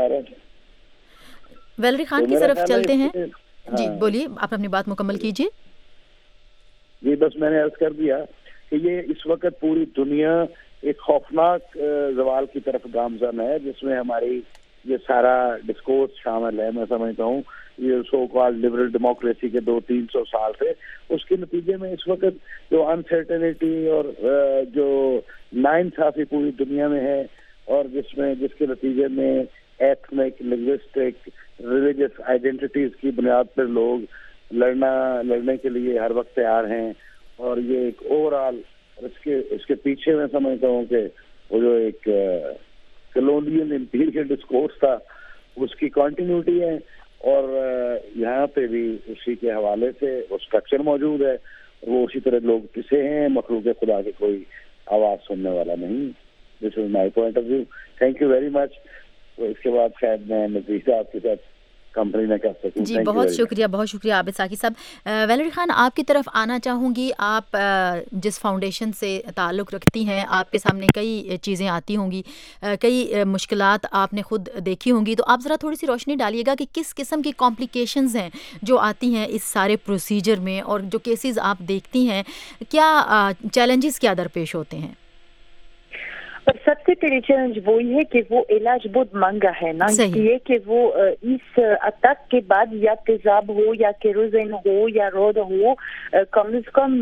ویلری خان کی طرف چلتے ہیں. جی بولیے, آپ اپنی بات مکمل کیجیے. جی بس میں نے عرض کر دیا کہ یہ اس وقت پوری دنیا ایک خوفناک زوال کی طرف گامزن ہے, جس میں ہماری یہ سارا ڈسکورس شامل ہے. میں سمجھتا ہوں یہ سو کالڈ لبرل ڈیموکریسی کے 200-300 سال سے, اس کے نتیجے میں اس وقت جو انسرٹنٹی اور جو ناانصافی پوری دنیا میں ہے, اور جس کے نتیجے میں ایتھنک, لنگوسٹک, ریلیجس آئیڈینٹیٹیز کی بنیاد پر لوگ لڑنے کے لیے ہر وقت تیار ہیں. اور یہ ایک اوور آل اس کے پیچھے میں سمجھتا ہوں کہ وہ جو ایک کلونیل امپیریل ڈسکورس تھا اس کی کنٹینیوٹی ہے, اور یہاں پہ بھی اسی کے حوالے سے وہ اسٹرکچر موجود ہے. وہ اسی طرح لوگ پسے ہیں, مخلوق خدا کی کوئی آواز سننے والا نہیں. This is my point of view. Thank you very much. اس کے بعد شاید میں نتیجہ آپ کے ساتھ کمپنی نہ کر سکوں. جی بہت شکریہ عابد ساقی صاحب. ویلری خان آپ کی طرف آنا چاہوں گی. آپ جس فاؤنڈیشن سے تعلق رکھتی ہیں, آپ کے سامنے کئی چیزیں آتی ہوں گی, کئی مشکلات آپ نے خود دیکھی ہوں گی, تو آپ ذرا تھوڑی سی روشنی ڈالیے گا کہ کس قسم کی کمپلیکیشنز ہیں جو آتی ہیں اس سارے پروسیجر میں, اور جو کیسز آپ دیکھتی ہیں کیا چیلنجز کیا درپیش ہوتے ہیں؟ پر سب سے پہلے چیلنج وہی ہے کہ وہ علاج بہت مہنگا ہے نا, یہ کہ وہ اس اٹیک کے بعد یا تیزاب ہو یا کیروزین ہو یا رود ہو, کم از کم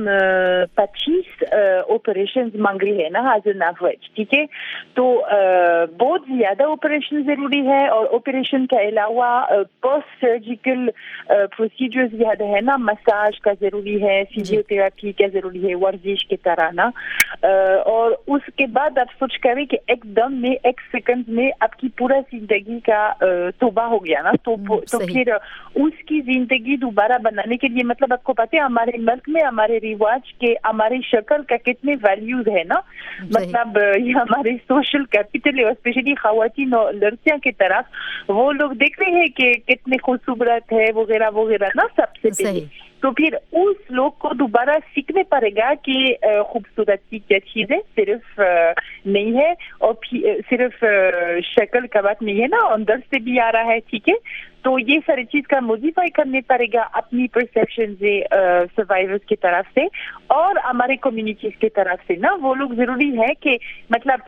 25 آپریشن مانگ رہی ہے نا ایز این ایوریج. ٹھیک ہے, تو بہت زیادہ آپریشن ضروری ہے, اور آپریشن کے علاوہ پوسٹ سرجیکل پروسیجر زیادہ ہے نا, مساج کا ضروری ہے, فزیو تھراپی کا ضروری ہے, ورزش کی طرح نا. اور اس کے بعد آپ سوچ کریں کہ ایک دم میں ایک سیکنڈ میں آپ کی پورا زندگی کا توبہ ہو گیا نا, تو پھر اس کی زندگی دوبارہ بنانے کے لیے, مطلب آپ کو پتہ ہے ہمارے ملک میں ہمارے رواج کے ہماری شکل کا کتنے ویلیوز ہے نا, مطلب یہ ہمارے سوشل کیپٹل ہے, اور اسپیشلی خواتین اور لڑکیاں کی طرف وہ لوگ دیکھ رہے ہیں کہ کتنے خوبصورت ہے وغیرہ وغیرہ نا. سب سے پہلے تو پھر اس لوگ کو دوبارہ سیکھنے پڑے گا کہ خوبصورتی کیا چیز ہے, صرف نہیں ہے, اور صرف شکل کا بات نہیں ہے نا, اندر سے بھی آ رہا ہے. ٹھیک ہے, تو یہ ساری چیز کا موڈیفائی کرنے پڑے گا اپنی پرسیپشن سے, سروائیورز کی طرف سے اور ہمارے کمیونٹیز کی طرف سے نا. وہ لوگ ضروری ہے کہ مطلب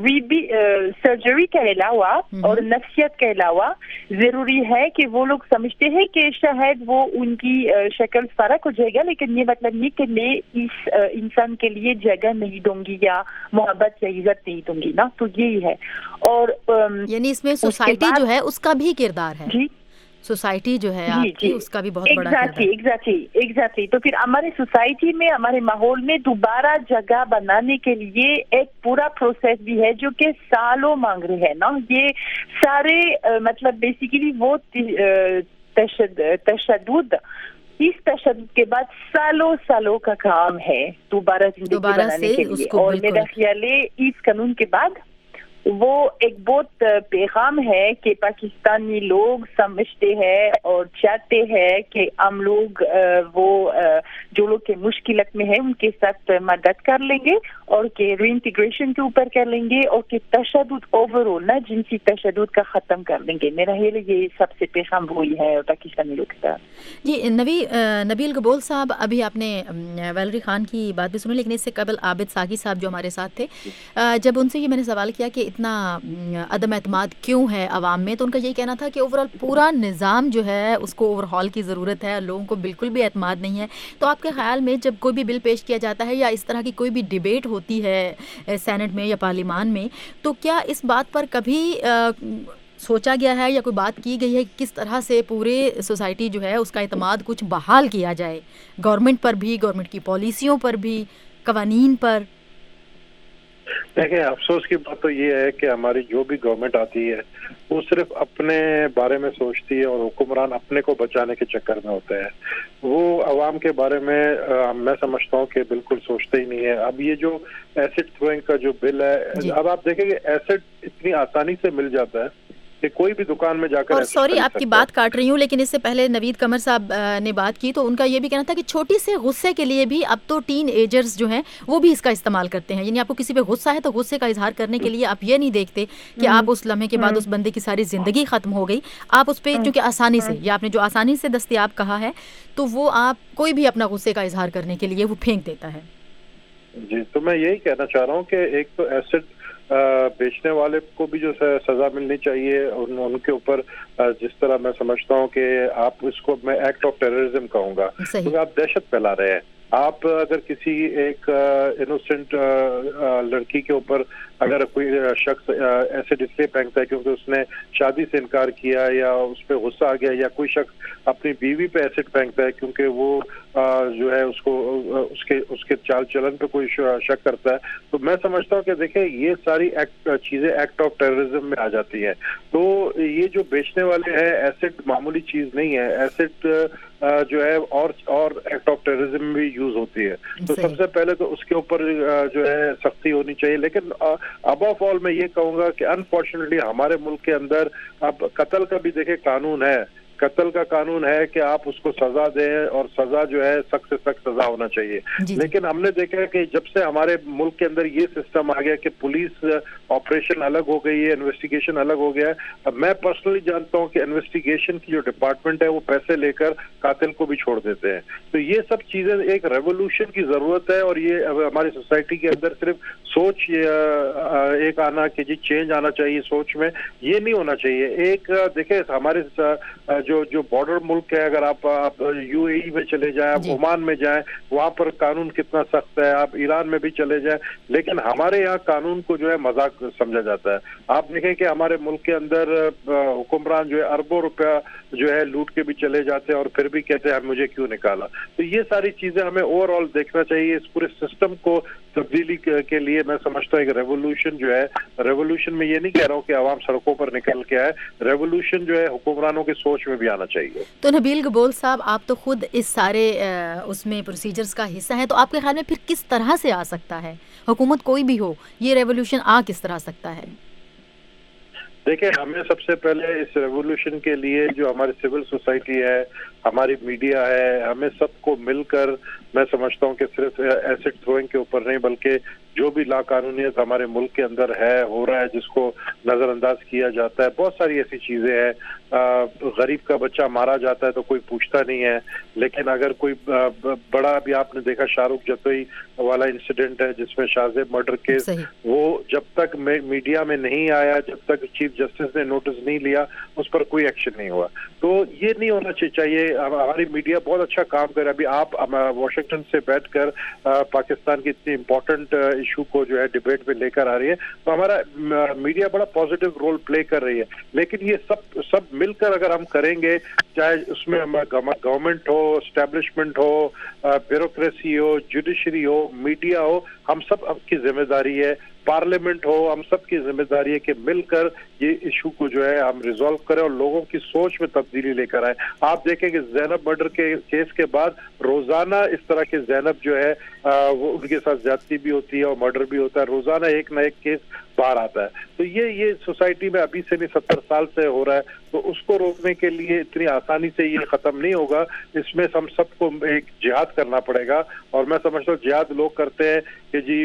سرجری کے علاوہ اور نفسیات کے علاوہ ضروری ہے کہ وہ لوگ سمجھتے ہیں کہ شاید وہ ان کی شکل فرق ہو جائے گا, لیکن یہ مطلب نہیں کہ میں اس انسان کے لیے جگہ نہیں دوں گی یا محبت یا عزت نہیں دوں گی نا. تو یہی ہے, اور یعنی اس میں سوسائٹی جو ہے اس کا بھی کردار ہے. جی سوسائٹی جو ہے آپ کی, اس کا بھی بہت بڑا ایگزیکٹلی. تو پھر ہمارے سوسائٹی میں, ہمارے ماحول میں دوبارہ جگہ بنانے کے لیے ایک پورا پروسیس بھی ہے جو کہ سالوں مانگ رہے ہیں نا. یہ سارے مطلب بیسیکلی وہ تشدد, اس تشدد کے بعد سالوں کا کام ہے دوبارہ زندگی بنانے کے لیے. اور میرا خیال ہے اس قانون کے بعد وہ ایک بہت پیغام ہے کہ پاکستانی لوگ سمجھتے ہیں اور چاہتے ہیں کہ ہم لوگ وہ جو لوگ کے مشکلات میں ہیں ان کے ساتھ مدد کر لیں گے, اور کہ ری انٹیگریشن کے اوپر کر لیں گے, اور کہ تشدد اوور آل نا جنسی تشدد کا ختم کر لیں گے. میرا یہ سب سے پیغام وہی ہے پاکستانی لوگ کا. جی نبیل گبول صاحب, ابھی آپ نے ویلری خان کی بات بھی سنی, لیکن اس سے قبل عابد ساقی صاحب جو ہمارے ساتھ تھے, جب ان سے یہ میں نے سوال کیا کہ اتنا عدم اعتماد کیوں ہے عوام میں, تو ان کا یہی کہنا تھا کہ اوور آل پورا نظام جو ہے اس کو اوور ہال کی ضرورت ہے, لوگوں کو بالکل بھی اعتماد نہیں ہے. تو آپ کے خیال میں جب کوئی بھی بل پیش کیا جاتا ہے یا اس طرح کی کوئی بھی ڈیبیٹ ہوتی ہے سینٹ میں یا پارلیمان میں, تو کیا اس بات پر کبھی سوچا گیا ہے یا کوئی بات کی گئی ہے کس طرح سے پورے سوسائٹی جو ہے اس کا اعتماد کچھ بحال کیا جائے, گورنمنٹ پر بھی, گورنمنٹ کی پالیسیوں پر بھی, قوانین پر؟ دیکھیں, افسوس کی بات تو یہ ہے کہ ہماری جو بھی گورنمنٹ آتی ہے وہ صرف اپنے بارے میں سوچتی ہے, اور حکمران اپنے کو بچانے کے چکر میں ہوتے ہیں. وہ عوام کے بارے میں میں سمجھتا ہوں کہ بالکل سوچتے ہی نہیں ہے. اب یہ جو ایسڈ تھروئنگ کا جو بل ہے, اب آپ دیکھیں کہ ایسڈ اتنی آسانی سے مل جاتا ہے کہ कोई भी दुकान में जाकर। और सॉरी आपकी बात काट रही हूँ, लेकिन इससे पहले नवीद कमर साहब ने बात की तो उनका ये भी कहना था कि छोटी से गुस्से के लिए भी अब तो टीन एजर्स जो हैं वो भी इसका इस्तेमाल करते हैं। यानी आपको किसी पे गुस्सा है तो गुस्से का इजहार करने के लिए आप ये नहीं देखते कि आप उस लम्हे के बाद उस बंदे की सारी ज़िंदगी ख़त्म हो गई, आप उस पर चूँकि आसानी से, या आपने जो आसानी से दस्तयाब कहा है, तो वो आप कोई भी अपना गुस्से का इजहार करने के लिए वो फेंक देता है। जी, तो मैं यही कहना चाह रहा हूँ कि एक तो एसिड बेचने वाले को भी जो सजा मिलनी चाहिए, उनके ऊपर जिस तरह मैं समझता हूँ कि आप इसको मैं एक्ट ऑफ टेररिज्म कहूँगा, क्योंकि आप दहशत फैला रहे हैं। आप अगर किसी एक इनोसेंट लड़की के ऊपर अगर कोई शख्स एसिड इसलिए फेंकता है क्योंकि उसने शादी से इनकार किया या उस पर गुस्सा आ गया, या कोई शख्स अपनी बीवी पे एसिड फेंकता है क्योंकि वो जो है उसको उसके चाल चलन पे कोई शक करता है, तो मैं समझता हूँ कि देखिए ये सारी चीजें एक्ट ऑफ टेररिज्म में आ जाती हैं। तो ये जो बेचने वाले हैं, एसिड मामूली चीज नहीं है, एसिड जो है और एक्ट ऑफ टेररिज्म में भी यूज होती है। तो सबसे पहले तो उसके ऊपर जो है सख्ती होनी चाहिए। लेकिन अबव ऑल मैं ये कहूँगा कि अनफॉर्चुनेटली हमारे मुल्क के अंदर अब कत्ल का भी देखिए कानून है, कत्ल का कानून है कि आप उसको सजा दें और सजा जो है सख्त से सख्त सजा होना चाहिए। लेकिन हमने देखा कि जब से हमारे मुल्क के अंदर ये सिस्टम आ गया कि पुलिस ऑपरेशन अलग हो गई है, इन्वेस्टिगेशन अलग हो गया है। अब मैं पर्सनली जानता हूँ कि इन्वेस्टिगेशन की जो डिपार्टमेंट है वो पैसे लेकर कातिल को भी छोड़ देते हैं। तो ये सब चीजें एक रेवोल्यूशन की जरूरत है, और ये हमारी सोसाइटी के अंदर सिर्फ सोच एक आना कि जी चेंज आना चाहिए सोच में, ये नहीं होना चाहिए। एक देखे हमारे जो बॉर्डर मुल्क है, अगर आप यूएई में चले जाएं, आप ओमान में जाएं, वहां पर कानून कितना सख्त है, आप ईरान में भी चले जाएं, लेकिन हमारे यहाँ कानून को जो है मजाक समझा जाता है। आप देखें कि हमारे मुल्क के अंदर हुक्मरान जो है अरबों रुपया जो है लूट के भी चले जाते हैं और फिर भी कहते हैं मुझे क्यों निकाला। तो ये सारी चीजें हमें ओवरऑल देखना चाहिए। इस पूरे सिस्टम को तब्दीली के लिए मैं समझता हूँ एक रेवोल्यूशन जो है, रेवोल्यूशन में ये नहीं कह रहा हूँ कि आवाम सड़कों पर निकल के आए, रेवोल्यूशन जो है हुक्मरानों की सोच में भी आना चाहिए। तो नबील गबोल साहब, आप तो खुद इस सारे उसमें प्रोसीजर्स का हिस्सा है, तो आपके ख्याल में फिर किस तरह से आ सकता है, हुकूमत कोई भी हो, ये रेवोल्यूशन आ किस तरह सकता है? देखिए, हमें सबसे पहले इस रेवोल्यूशन के लिए जो हमारी सिविल सोसाइटी है, हमारी मीडिया है, हमें सबको मिलकर मैं समझता हूँ कि सिर्फ एसिड थ्रोइंग के ऊपर नहीं बल्कि जो भी लाकानूनियत हमारे मुल्क के अंदर है, हो रहा है, जिसको नज़रअंदाज किया जाता है, बहुत सारी ऐसी चीज़ें हैं। गरीब का बच्चा मारा जाता है तो कोई पूछता नहीं है, लेकिन अगर कोई बड़ा, अभी आपने देखा शाहरुख जतोई वाला इंसिडेंट है जिसमें शाहजेब मर्डर केस, वो जब तक मीडिया में नहीं आया, जब तक चीफ जस्टिस ने नोटिस नहीं लिया, उस पर कोई एक्शन नहीं हुआ। तो ये नहीं होना चाहिए। हमारी मीडिया बहुत अच्छा काम कर रहा है। अभी आप वाशिंगटन से बैठकर पाकिस्तान की इतनी इम्पोर्टेंट इशू को जो है डिबेट में लेकर आ रही है, तो हमारा मीडिया बड़ा पॉजिटिव रोल प्ले कर रही है। लेकिन ये सब मिलकर अगर हम करेंगे, चाहे उसमें गवर्नमेंट हो, एस्टेब्लिशमेंट हो, ब्यूरोक्रेसी हो, जुडिशरी हो, मीडिया हो, हम सब की जिम्मेदारी है, पार्लियामेंट हो, हम सब की जिम्मेदारी है कि मिलकर ये इशू को जो है हम रिजॉल्व करें और लोगों की सोच में तब्दीली लेकर आए। आप देखें कि जैनब मर्डर के केस के बाद रोजाना इस तरह के जैनब जो है वो उनके साथ ज्यादती भी होती है और मर्डर भी होता है, रोजाना एक ना एक केस बाहर आता है। तो ये सोसाइटी में अभी से नहीं 70 साल से हो रहा है, तो उसको रोकने के लिए इतनी आसानी से ये खत्म नहीं होगा। इसमें हम सबको एक जिहाद करना पड़ेगा, और मैं समझता हूँ जिहाद लोग करते हैं कि जी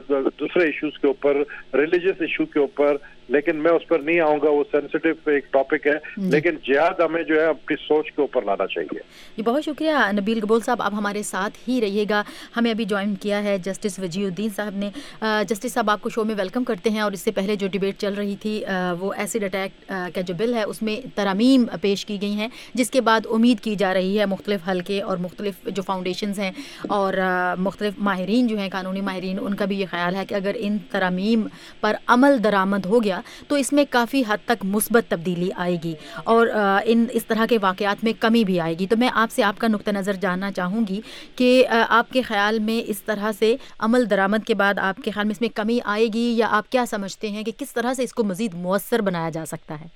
दूसरे इश्यूज के ऊपर, रिलीजियस इशू के ऊपर, लेकिन मैं उस पर नहीं आऊंगा, वो सेंसिटिव एक टॉपिक है। लेकिन जिहाद हमें जो है अपनी सोच के ऊपर लाना चाहिए। ये बहुत शुक्रिया नबील गबोल साहब, आप हमारे साथ ही रहिएगा। हमें अभी ज्वाइन किया है जस्टिस वजीउद्दीन साहब ने। जस्टिस साहब, आपको शो में वेलकम करते हैं। और इससे पहले जो डिबेट चल रही थी वो एसिड अटैक का जो बिल है उसमें तरमीम पेश की गई हैं, जिसके बाद उम्मीद की जा रही है मुख्तलिफ हल्के और मुख्तलिफ जो फाउंडेशंस हैं और मुख्तलिफ माहिरीन जो हैं, कानूनी माहिरीन, उनका भी ये ख्याल है कि अगर इन तरमीम पर अमल दरामद हो गया तो इसमें काफ़ी हद तक मुस्बत तब्दीली आएगी और इस तरह के वाक़यात में कमी भी आएगी। तो मैं आपसे आपका नुक्ता नज़र जानना चाहूँगी कि आपके ख़्याल में इस तरह से अमल दरामद के बाद आपके ख़्याल में इसमें कमी आएगी, या आप क्या समझते हैं कि किस तरह से इसको मज़ीद मुअस्सर बनाया जा सकता है?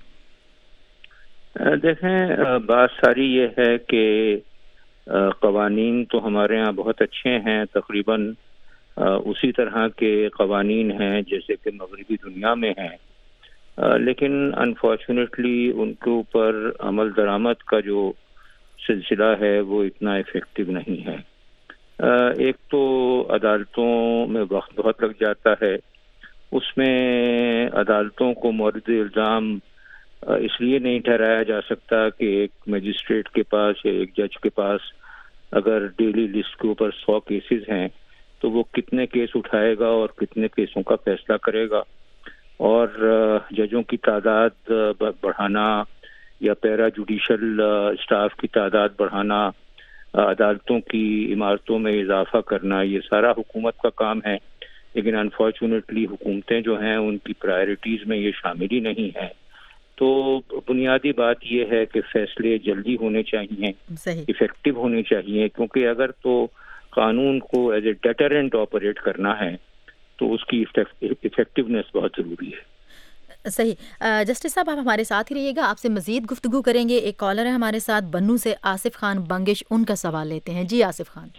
देखें, बात सारी ये है कि क़वानीन तो हमारे यहाँ बहुत अच्छे हैं, तकरीबन उसी तरह के क़वानीन हैं जैसे कि मगरबी दुनिया में हैं, لیکن انفارچونیٹلی ان کے اوپر عمل درآمد کا جو سلسلہ ہے وہ اتنا افیکٹو نہیں ہے. ایک تو عدالتوں میں وقت بہت لگ جاتا ہے. اس میں عدالتوں کو مورد الزام اس لیے نہیں ٹھہرایا جا سکتا کہ ایک مجسٹریٹ کے پاس یا ایک جج کے پاس اگر ڈیلی لسٹ کے اوپر 100 کیسز ہیں تو وہ کتنے کیس اٹھائے گا اور کتنے کیسوں کا فیصلہ کرے گا. اور ججوں کی تعداد بڑھانا یا پیرا جوڈیشل اسٹاف کی تعداد بڑھانا، عدالتوں کی عمارتوں میں اضافہ کرنا، یہ سارا حکومت کا کام ہے. لیکن انفارچونیٹلی حکومتیں جو ہیں ان کی پرائرٹیز میں یہ شامل ہی نہیں ہے. تو بنیادی بات یہ ہے کہ فیصلے جلدی ہونے چاہیے، افیکٹو ہونے چاہیے، کیونکہ اگر تو قانون کو ایز اے ڈیٹرنٹ آپریٹ کرنا ہے تو اس کی افیکٹونیس بہت ضروری ہے. صحیح. جسٹس صاحب آپ ہمارے ساتھ ہی رہیے گا، آپ سے مزید گفتگو کریں گے. ایک کالر ہے ہمارے ساتھ بنو سے، آصف خان بنگش، ان کا سوال لیتے ہیں. جی آصف خان.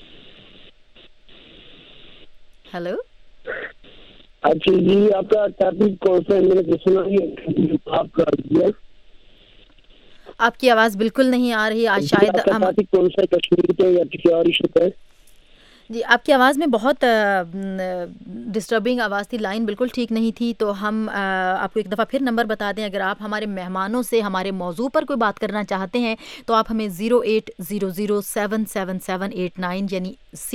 ہیلو. اچھا جی، آپ کا ٹاپک کون سا ہے؟ میں نے سنا آپ کا آپ کی آواز بالکل نہیں آ رہی. آج شاید ٹاپک کون سا ہے، کشمیر پہ یا کسی اور ایشو پہ؟ جی آپ کی آواز میں بہت ڈسٹربنگ آواز تھی، لائن بالکل ٹھیک نہیں تھی. تو ہم آپ کو ایک دفعہ پھر نمبر بتا دیں، اگر آپ ہمارے مہمانوں سے ہمارے موضوع پر کوئی بات کرنا چاہتے ہیں تو آپ ہمیں 080077789 یعنی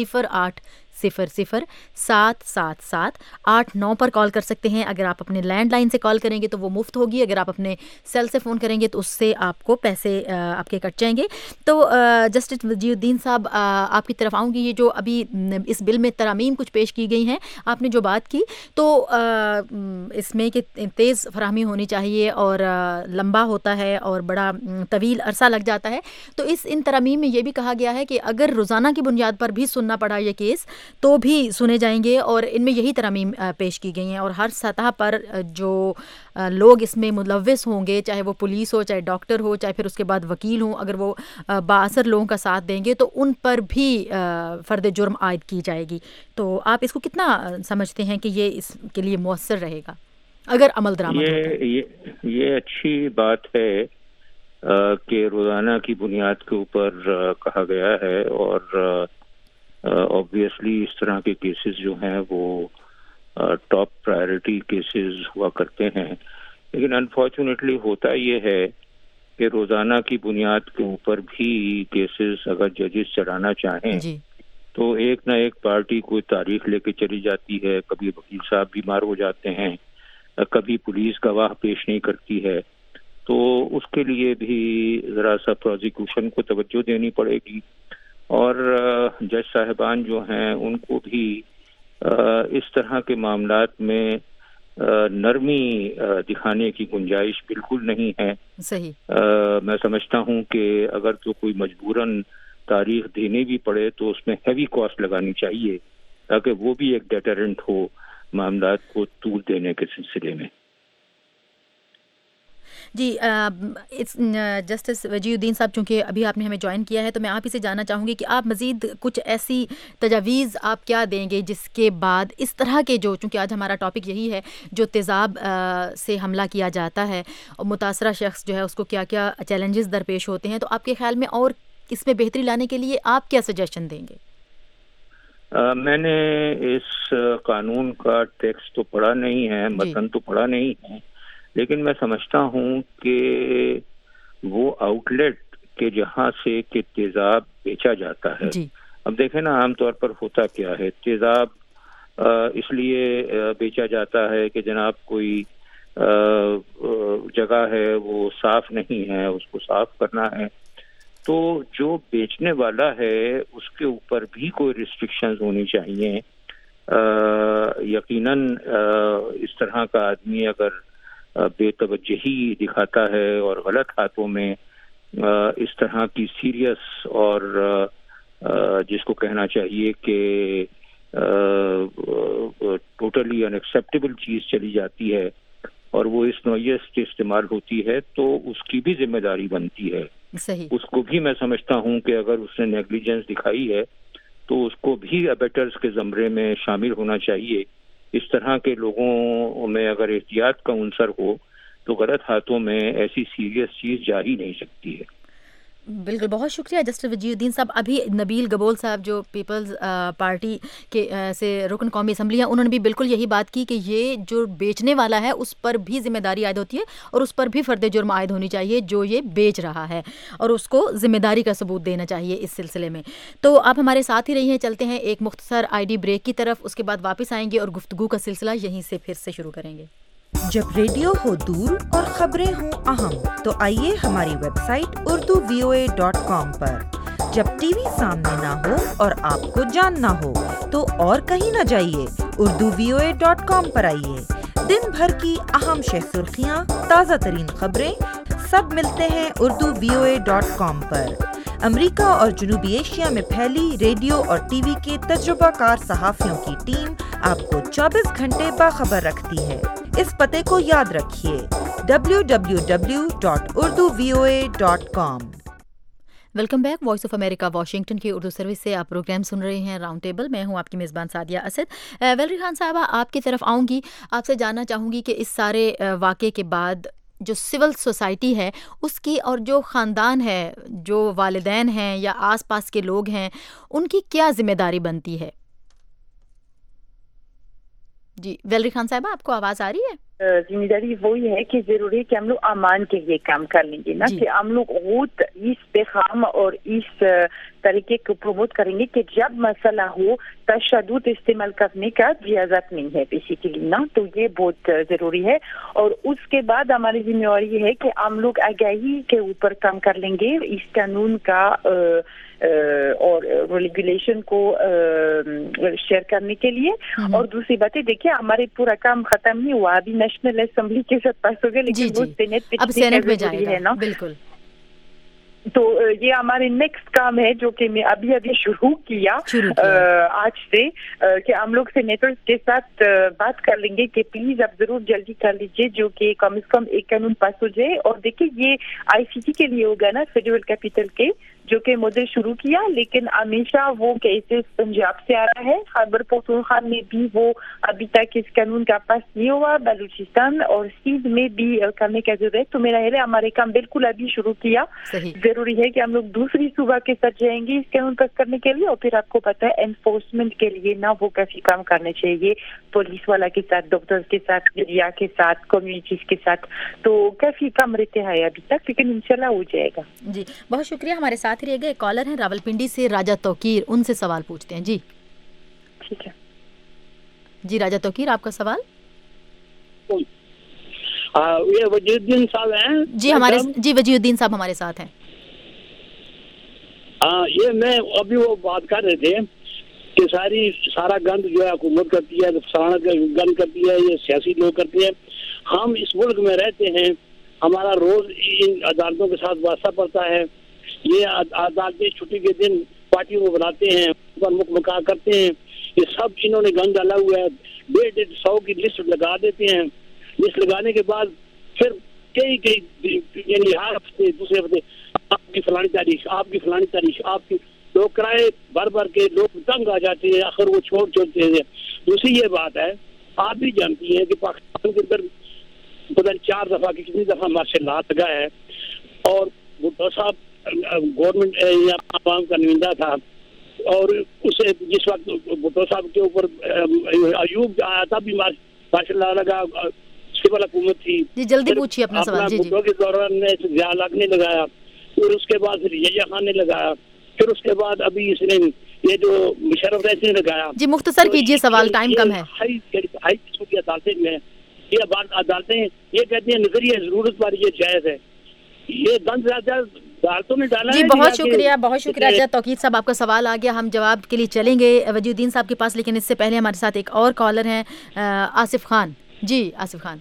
0800-777-889 پر کال کر سکتے ہیں. اگر آپ اپنے لینڈ لائن سے کال کریں گے تو وہ مفت ہوگی، اگر آپ اپنے سیل سے فون کریں گے تو اس سے آپ کو پیسے آپ کے کٹ جائیں گے. تو جسٹس وجی الدین صاحب آپ کی طرف آؤں گی. یہ جو ابھی اس بل میں ترامیم کچھ پیش کی گئی ہیں، آپ نے جو بات کی تو اس میں کہ تیز فراہمی ہونی چاہیے اور لمبا ہوتا ہے اور بڑا طویل عرصہ لگ جاتا ہے. تو ان ترامیم میں یہ بھی کہا گیا ہے کہ اگر روزانہ کی بنیاد پر بھی سننا پڑا یہ کیس تو بھی سنے جائیں گے، اور ان میں یہی ترامیم پیش کی گئی ہیں. اور ہر سطح پر جو لوگ اس میں ملوث ہوں گے، چاہے وہ پولیس ہو، چاہے ڈاکٹر ہو، چاہے پھر اس کے بعد وکیل ہوں، اگر وہ بااثر لوگوں کا ساتھ دیں گے تو ان پر بھی فرد جرم عائد کی جائے گی. تو آپ اس کو کتنا سمجھتے ہیں کہ یہ اس کے لیے مؤثر رہے گا اگر عمل درآمد ہوتا ہے؟ یہ اچھی بات ہے کہ روزانہ کی بنیاد کے اوپر کہا گیا ہے، اور obviously اس طرح کے کیسز جو ہیں وہ ٹاپ پرائرٹی کیسز ہوا کرتے ہیں. لیکن انفارچونیٹلی ہوتا یہ ہے کہ روزانہ کی بنیاد کے اوپر بھی کیسز اگر ججز چلانا چاہیں تو ایک نہ ایک پارٹی کوئی تاریخ لے کے چلی جاتی ہے. کبھی وکیل صاحب بیمار ہو جاتے ہیں، کبھی پولیس گواہ پیش نہیں کرتی ہے. تو اس کے لیے بھی ذرا سا پروزیکیوشن کو توجہ دینی پڑے گی، اور جج صاحبان جو ہیں ان کو بھی اس طرح کے معاملات میں نرمی دکھانے کی گنجائش بالکل نہیں ہے. صحیح. میں سمجھتا ہوں کہ اگر تو کوئی مجبوراً تاریخ دینے بھی پڑے تو اس میں ہیوی کاسٹ لگانی چاہیے تاکہ وہ بھی ایک ڈیٹرنٹ ہو معاملات کو طول دینے کے سلسلے میں. جی جسٹس وجی الدین صاحب، چونکہ ابھی آپ نے ہمیں جوائن کیا ہے تو میں آپ ہی سے جاننا چاہوں گی کہ آپ مزید کچھ ایسی تجاویز آپ کیا دیں گے جس کے بعد اس طرح کے جو، چونکہ آج ہمارا ٹاپک یہی ہے، جو تیزاب سے حملہ کیا جاتا ہے اور متاثرہ شخص جو ہے اس کو کیا کیا چیلنجز درپیش ہوتے ہیں، تو آپ کے خیال میں اور اس میں بہتری لانے کے لیے آپ کیا سجیشن دیں گے؟ میں نے اس قانون کا ٹیکسٹ تو پڑھا نہیں ہے، متن تو پڑھا نہیں ہے، لیکن میں سمجھتا ہوں کہ وہ آؤٹ لیٹ کہ جہاں سے کہ تیزاب بیچا جاتا ہے. اب دیکھیں نا، عام طور پر ہوتا کیا ہے، تیزاب اس لیے بیچا جاتا ہے کہ جناب کوئی جگہ ہے وہ صاف نہیں ہے، اس کو صاف کرنا ہے. تو جو بیچنے والا ہے اس کے اوپر بھی کوئی ریسٹرکشنز ہونی چاہیے. یقیناً اس طرح کا آدمی اگر بے توجہی دکھاتا ہے اور غلط ہاتھوں میں اس طرح کی سیریس اور جس کو کہنا چاہیے کہ ٹوٹلی ان ایکسیپٹیبل چیز چلی جاتی ہے اور وہ اس نوعیت سے استعمال ہوتی ہے تو اس کی بھی ذمہ داری بنتی ہے. اس کو بھی میں سمجھتا ہوں کہ اگر اس نے نیگلیجنس دکھائی ہے تو اس کو بھی ابیٹرز کے زمرے میں شامل ہونا چاہیے اس طرح کے لوگوں میں اگر احتیاط کا عنصر ہو تو غلط ہاتھوں میں ایسی سیریس چیز جا ہی نہیں سکتی ہے. بالکل، بہت شکریہ جسٹس وجی الدین صاحب. ابھی نبیل گبول صاحب جو پیپلز پارٹی کے سے رکن قومی اسمبلی ہیں، انہوں نے بھی بالکل یہی بات کی کہ یہ جو بیچنے والا ہے اس پر بھی ذمہ داری عائد ہوتی ہے اور اس پر بھی فرد جرم عائد ہونی چاہیے جو یہ بیچ رہا ہے، اور اس کو ذمہ داری کا ثبوت دینا چاہیے اس سلسلے میں. تو آپ ہمارے ساتھ ہی رہی ہیں. چلتے ہیں ایک مختصر آئی ڈی بریک کی طرف، اس کے بعد واپس آئیں گے اور گفتگو کا سلسلہ یہیں سے پھر سے شروع کریں گے. جب ریڈیو ہو دور اور خبریں ہوں اہم تو آئیے ہماری ویب سائٹ urduvoa.com پر. جب ٹی وی سامنے نہ ہو اور آپ کو جاننا ہو تو اور کہیں نہ جائیے، urduvoa.com پر آئیے. دن بھر کی اہم شہ سرخیاں، تازہ ترین خبریں سب ملتے ہیں urduvoa.com پر. امریکہ اور جنوبی ایشیا میں پھیلی ریڈیو اور ٹی وی کے تجربہ کار صحافیوں کی ٹیم آپ کو 24 گھنٹے باخبر رکھتی ہے. اس پتے کو یاد رکھیے www.urduvoa.com. Welcome back. Voice of America Washington کی اردو سروس سے آپ پروگرام سن رہے ہیں راؤنڈ ٹیبل. میں ہوں آپ کی میزبان سعدیہ اسد. ویلری خان صاحبہ، آپ کی طرف آؤں گی. آپ سے جاننا چاہوں گی کہ اس سارے واقعے کے بعد جو سول سوسائٹی ہے اس کی اور جو خاندان ہے، جو والدین ہیں یا آس پاس کے لوگ ہیں، ان کی کیا ذمہ داری بنتی ہے؟ جی ویلری خان صاحبہ، آپ کو آواز آ رہی ہے؟ ذمہ داری وہی ہے کہ ضروری ہے کہ ہم لوگ امان کے لیے کام کر لیں گے نا، کہ ہم لوگ خود اس پیغام اور اس طریقے کو پروموٹ کریں گے کہ جب مسئلہ ہو تشدد استعمال کرنے کا اجازت نہیں ہے بیسیکلی نا. تو یہ بہت ضروری ہے. اور اس کے بعد ہماری ذمہ داری یہ ہے کہ ہم لوگ آگاہی کے اوپر کام کر لیں گے اس قانون کا اور ریگولیشن کو شیئر کرنے کے لیے. اور دوسری بات ہے، دیکھیے ہمارے پورا کام ختم نہیں ہوا، ابھی نیشنل اسمبلی کے ساتھ پاس ہو گیا، لیکن وہ سینٹ میں جائے گا نا. بالکل. تو یہ ہمارے نیکسٹ کام ہے جو کہ میں ابھی شروع کیا آج سے، کہ ہم لوگ سینیٹرز کے ساتھ بات کر لیں گے کہ پلیز آپ ضرور جلدی کر لیجیے جو کہ کم از کم ایک قانون پاس ہو جائے. اور دیکھیے یہ آئی سی ٹی کے لیے ہوگا نا، فیڈرل کیپٹل کے، جو کہ مدعے شروع کیا، لیکن ہمیشہ وہ کیسز پنجاب سے آ رہا ہے. خیبر پختونخوا میں بھی وہ ابھی تک اس قانون کا پاس نہیں ہوا، بلوچستان اور سندھ میں بھی کرنے کا ضرورت ہے. تو میرا خیال ہے ہمارے کام بالکل ابھی شروع کیا. ضروری ہے کہ ہم لوگ دوسری صوبہ کے ساتھ جائیں گے اس قانون پاس کرنے کے لیے، اور پھر آپ کو پتہ ہے انفورسمنٹ کے لیے نا وہ کافی کام کرنے چاہیے، پولیس والا کے ساتھ، ڈاکٹرز کے ساتھ، میڈیا کے ساتھ، کمیونٹیز کے ساتھ. تو کافی کام رہتے ہیں ابھی تک، لیکن انشاءاللہ ہو جائے گا. جی بہت شکریہ. ہمارے ساتھ رہے گئے کالر ہیں راول پنڈی سے راجہ توقیر، ان سے سوال پوچھتے ہیں. جی ٹھیک ہے. جی راجہ توقیر، آپ کا سوال. یہ وجی الدین صاحب ہیں؟ جی ہمارے وجی الدین صاحب ہمارے ساتھ ہیں. یہ میں ابھی وہ بات کر رہے تھے کہ سارا گند جو ہے حکومت کرتی ہے، گند کرتی ہے، یہ سیاسی لوگ کرتے ہیں. ہم اس ملک میں رہتے ہیں، ہمارا روز ان عدالتوں کے ساتھ واسطہ پڑتا ہے. یہ عدالتیں چھٹی کے دن پارٹیوں کو بلاتے ہیں، مکمکا کرتے ہیں. یہ سب انہوں نے گند ڈالا ہوا ہے. 150 کی لسٹ لگا دیتے ہیں. لسٹ لگانے کے بعد پھر کئی یعنی ہر ہفتے دوسرے ہفتے آپ کی فلانی تاریخ، آپ کی فلانی تاریخ، آپ کی لوگ کرائے بھر کے لوگ تنگ آ جاتے ہیں، آخر وہ چھوڑتے ہیں. دوسری یہ بات ہے، آپ بھی جانتی ہیں کہ پاکستان کے اندر پتہ 4 دفعہ کی کتنی دفعہ مارشل لا لگا ہے، اور بھٹو صاحب گورنمنٹ یا عوام کا نمائندہ تھا، اور اسے جس وقت بھٹو صاحب کے اوپر ایوب آیا تھا بھی مارشل لا لگا، سول حکومت تھی. جی جلدی پوچھیے اپنا سوال. جی بھٹو کے دوران میں ضیاء الحق نے لگایا، پھر اس کے بعد پھر یحییٰ خان نے لگایا، پھر اس کے بعد ابھی اس نے یہ جو مشرف ریس نے لگایا. جی مختصر کیجیے سوال، ٹائم کم ہے. ہائی قسم کی عدالتیں میں یہ عدالتیں یہ کہتی ہیں نظریہ ضرورت پر یہ جائز ہے. یہ گند عدالتوں نے ڈالا. جی بہت شکریہ راجہ توقیر صاحب، آپ کا سوال آ گیا. ہم جواب کے لیے چلیں گے وجی الدین صاحب کے پاس، لیکن اس سے پہلے ہمارے ساتھ ایک اور کالر ہیں آصف خان. جی آصف خان.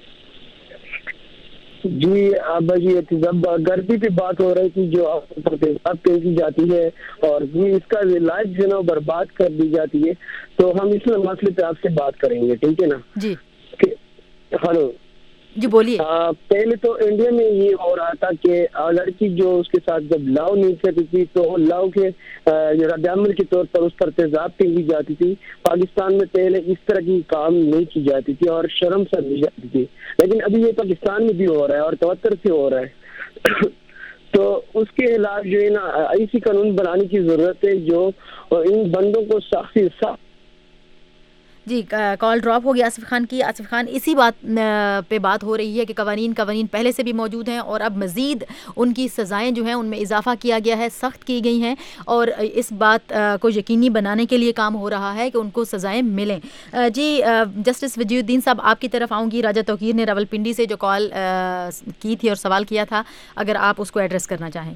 جی ابا جی، گردی پہ بات ہو رہی تھی جو تیزاب کی جاتی ہے اور اس کا علاج جو ہے برباد کر دی جاتی ہے، تو ہم اس مسئلے پہ آپ سے بات کریں گے، ٹھیک ہے نا؟ جی. ہلو जी बोलिए। पहले तो इंडिया में ये हो रहा था कि लड़की जो उसके साथ जब लव नहीं करती थी तो लव के रद्द-ए-अमल के तौर पर उस पर तेजाब की जाती थी। पाकिस्तान में पहले इस तरह की काम नहीं की जाती थी और शर्म से दी जाती थी, लेकिन अभी ये पाकिस्तान में भी हो रहा है और तवत्तर से हो रहा है। तो उसके खिलाफ जो है ना ऐसी कानून बनाने की जरूरत है जो इन बंदों को सख्त जी। कॉल ड्रॉप हो गया आसिफ खान की। आसिफ खान, इसी बात पे बात हो रही है कि कवानीन पहले से भी मौजूद हैं और अब मज़ीद उनकी सज़ाएं जो हैं उनमें इजाफा किया गया है, सख्त की गई हैं और इस बात को यकीनी बनाने के लिए काम हो रहा है कि उनको सज़ाएं मिलें। जी जस्टिस वजीउद्दीन साहब, आपकी तरफ आऊँगी। राजा तौकीर ने रावलपिंडी से जो कॉल की थी और सवाल किया था, अगर आप उसको एड्रेस करना चाहें।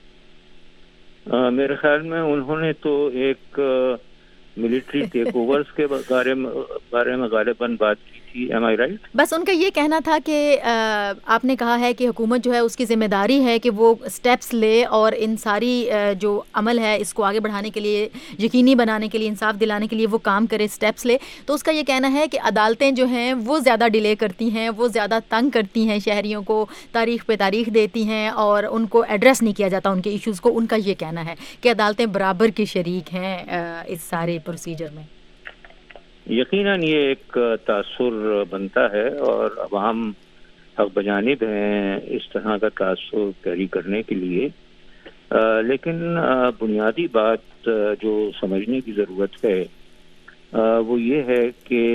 मेरे ख्याल में उन्होंने तो एक मिलिट्री टेक ओवर्स के बारे में गालिबन बात की थी। Am I right? बस उनका ये कहना था कि आपने कहा है कि हुकूमत जो है उसकी जिम्मेदारी है कि वो स्टेप्स ले और इन सारी जो अमल है इसको आगे बढ़ाने के लिए, यकीनी बनाने के लिए, इंसाफ दिलाने के लिए वो काम करे, स्टेप्स ले। तो उसका ये कहना है कि अदालतें जो हैं वो ज़्यादा डिले करती हैं, वो ज़्यादा तंग करती हैं शहरियों को, तारीख पे तारीख देती हैं और उनको एड्रेस नहीं किया जाता उनके इश्यूज़ को। उनका ये कहना है कि अदालतें बराबर की शरीक हैं इस सारे प्रोसीजर में। यकीनन ये एक तासुर बनता है और अवाम हक बजानिब हैं इस तरह का तासुर कैरी करने के लिए, लेकिन बुनियादी बात जो समझने की ज़रूरत है वो ये है कि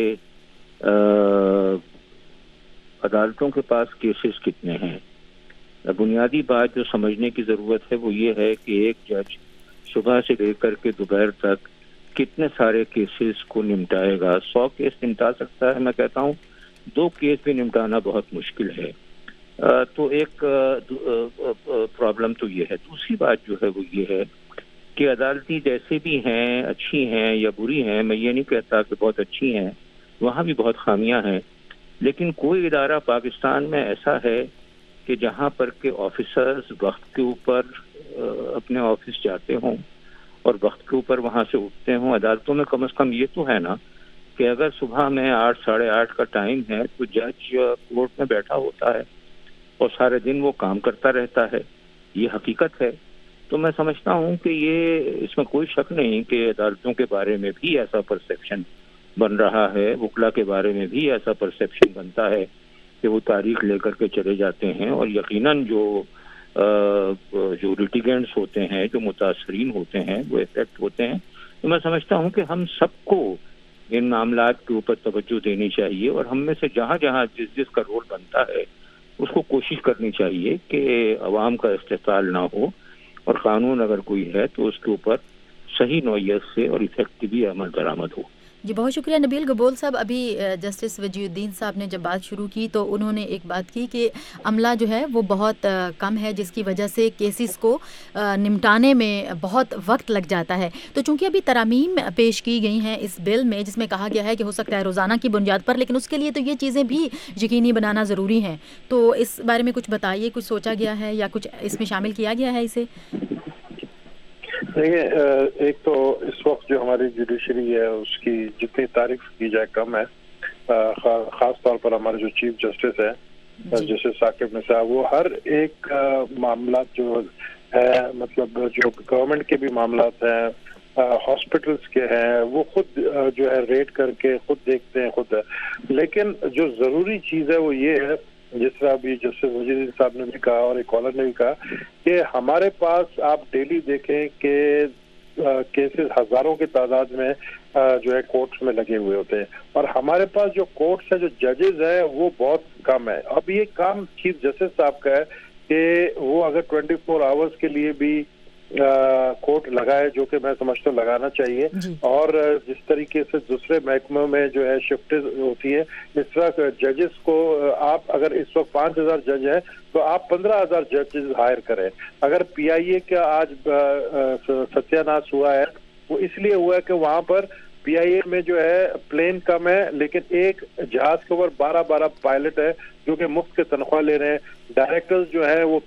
अदालतों के पास केसेस कितने हैं। बुनियादी बात जो समझने की ज़रूरत है वो ये है कि एक जज सुबह से लेकर के दोपहर तक कितने सारे केसेस को निपटाएगा। 100 केस निपटा सकता है, मैं कहता हूँ 2 केस भी निपटाना बहुत मुश्किल है। तो एक प्रॉब्लम तो ये है। दूसरी बात जो है वो ये है कि अदालती जैसे भी हैं, अच्छी हैं या बुरी हैं, मैं ये नहीं कहता कि बहुत अच्छी हैं, वहाँ भी बहुत खामियां हैं, लेकिन कोई इदारा पाकिस्तान में ऐसा है कि जहाँ पर के ऑफिसर्स वक्त के ऊपर अपने ऑफिस जाते हों और वक्त के ऊपर वहाँ से उठते हों। अदालतों में कम से कम ये तो है ना कि अगर सुबह में 8 साढ़े 8 का टाइम है तो जज कोर्ट में बैठा होता है और सारे दिन वो काम करता रहता है। ये हकीकत है। तो मैं समझता हूँ कि ये इसमें कोई शक नहीं कि अदालतों के बारे में भी ऐसा परसेप्शन बन रहा है, वकला के बारे में भी ऐसा परसेप्शन बनता है कि वो तारीख लेकर के चले जाते हैं और यकीनन जो लिटिगेंट्स होते हैं, जो मुतासरीन होते हैं, वो इफेक्ट होते हैं। तो मैं समझता हूँ कि हम सबको इन मामलात के ऊपर तवज्जो देनी चाहिए और हम में से जहाँ जहाँ जिस का रोल बनता है उसको कोशिश करनी चाहिए कि अवाम का इस्तेसाल ना हो और क़ानून अगर कोई है तो उसके ऊपर सही नौयत से और इफेक्टिवली अमल दरामद हो। जी बहुत शुक्रिया नबील गबोल साहब। अभी जस्टिस वजीउद्दीन साहब ने जब बात शुरू की तो उन्होंने एक बात की कि अमला जो है वो बहुत कम है, जिसकी वजह से केसेस को निपटाने में बहुत वक्त लग जाता है। तो चूंकि अभी तरामीम पेश की गई हैं इस बिल में जिसमें कहा गया है कि हो सकता है रोज़ाना की बुनियाद पर, लेकिन उसके लिए तो ये चीज़ें भी यकीनी बनाना ज़रूरी हैं। तो इस बारे में कुछ बताइए, कुछ सोचा गया है या कुछ इसमें शामिल किया गया है इसे? देखिए, एक तो इस वक्त जो हमारी जुडिशरी है उसकी जितनी तारीफ की जाए कम है। खास तौर पर हमारे जो चीफ जस्टिस है जस्टिस साकिब निसार, वो हर एक मामला जो है, मतलब जो गवर्नमेंट के भी मामलात हैं, हॉस्पिटल्स के हैं, वो खुद जो है रेड करके खुद देखते हैं खुद। लेकिन जो जरूरी चीज है वो ये है, जिस तरह अभी जस्टिस वजीर साहब ने भी कहा और एक कॉलर ने भी कहा कि हमारे पास आप डेली देखें कि केसेस हजारों की तादाद में जो है कोर्ट्स में लगे हुए होते हैं और हमारे पास जो कोर्ट्स है, जो जजेस है, वो बहुत कम है। अब ये काम चीफ जस्टिस साहब का है कि वो अगर 24 आवर्स के लिए भी कोर्ट लगाए, जो कि मैं समझता हूँ लगाना चाहिए। और जिस तरीके से दूसरे महकमों में जो है शिफ्ट होती है, इस तरह जजेस को आप अगर इस वक्त 5000 जज है तो आप 15000 जजेस हायर करें। अगर PIA का आज सत्यानाश हुआ है वो इसलिए हुआ है कि वहां पर PIA में जो है प्लेन कम है, लेकिन एक जहाज के ऊपर 12 पायलट है जो कि मुफ्त के तनख्वाह ले रहे हैं। डायरेक्टर्स जो है वो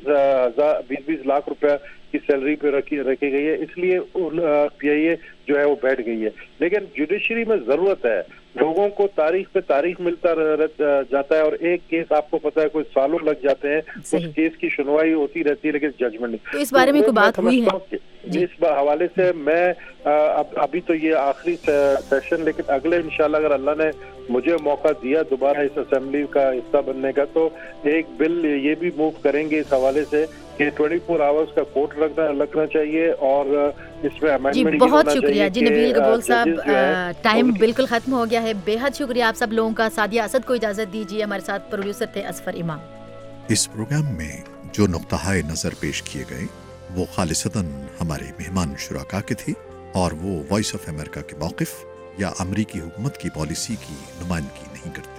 20 लाख रुपया की सैलरी पे रखी गई है, इसलिए PIA जो है वो बैठ गई है। लेकिन जुडिशरी में जरूरत है लोगों को तारीख पे तारीख मिलता जाता है और एक केस आपको पता है कोई सालों लग जाते हैं, उस केस की सुनवाई होती रहती है लेकिन जजमेंट नहीं। तो इस बारे में कोई बात हुई है? इस हवाले से मैं अभी तो ये आखिरी सेशन, लेकिन अगले इंशाल्लाह अगर अल्लाह ने मुझे मौका दिया दोबारा इस असेंबली का हिस्सा बनने का, तो एक बिल ये भी मूव करेंगे इस हवाले से कि 24 आवर्स का कोर्ट रखना चाहिए और इसमें अमेंडमेंट। जी बहुत शुक्रिया जी नबील गबोल साहब, टाइम बिल्कुल खत्म हो गया है। बेहद शुक्रिया आप सब लोगों का। सादिया असद को इजाजत दीजिए। हमारे साथ प्रोड्यूसर थे असफर इमाम। इस प्रोग्राम में जो नुक्ताए नजर पेश किए गए वो खालिसतन हमारे मेहमान शुराका के थे और वो वॉइस ऑफ अमेरिका के मौक़िफ़ या अमरीकी हुकूमत की पॉलिसी की नुमाइंदगी नहीं करते।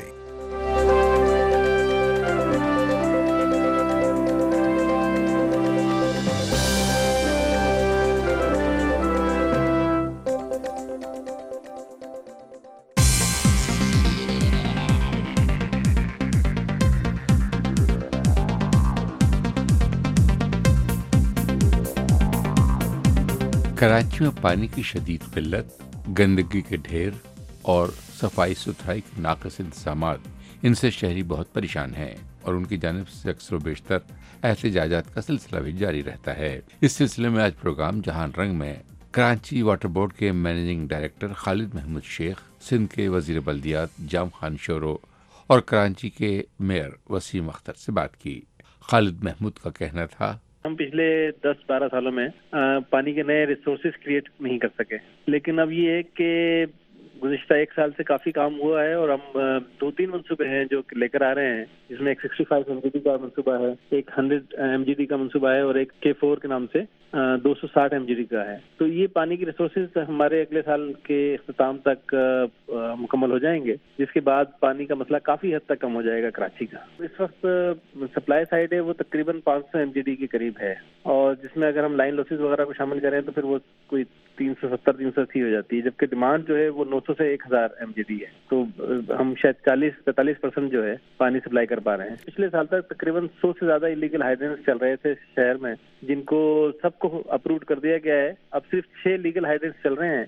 कराची में पानी की शदीद किल्लत, गंदगी के ढेर और सफाई सुथराई के नाक़िस इंतज़ामात, इनसे शहरी बहुत परेशान हैं और उनकी जानिब से अक्सर बेशतर एहतजाजात का सिलसिला भी जारी रहता है। इस सिलसिले में आज प्रोग्राम जहान रंग में कराची वाटर बोर्ड के मैनेजिंग डायरेक्टर खालिद महमूद शेख, सिंध के वज़ीर बल्दियात जाम खान शोरो और कराची के मेयर वसीम अख्तर से बात की। खालिद महमूद का कहना था, हम पिछले 10-12 सालों में पानी के नए रिसोर्सेज क्रिएट नहीं कर सके, लेकिन अब ये है कि गुज़िश्ता 1 साल से काफ़ी काम हुआ है और हम 2-3 मंसूबे हैं जो लेकर आ रहे हैं, जिसमें एक 65 MGD का मंसूबा है, एक 100 MGD का मंसूबा है और एक K4 के नाम से 260 MGD का है। तो ये पानी की रिसोर्सेज हमारे अगले साल के इख्तिताम तक मुकम्मल हो जाएंगे, जिसके बाद पानी का मसला काफ़ी हद तक कम हो जाएगा कराची का। इस वक्त सप्लाई साइड है वो तकरीबन 500 MGD के करीब है और जिसमें अगर हम लाइन लॉसेज वगैरह को शामिल करें तो फिर वो कोई 370-380 हो जाती है, जबकि डिमांड जो है वो 900 से 1000 MGD है। तो हम शायद 40-45% जो है पानी सप्लाई कर पा रहे हैं। पिछले साल तक तकरीबन 100 से ज़्यादा इलीगल हाइड्रेंट्स चल रहे थे शहर में, जिनको सबको अप्रूव कर दिया गया है। अब सिर्फ 6 लीगल हाइड्रेंट्स चल रहे हैं,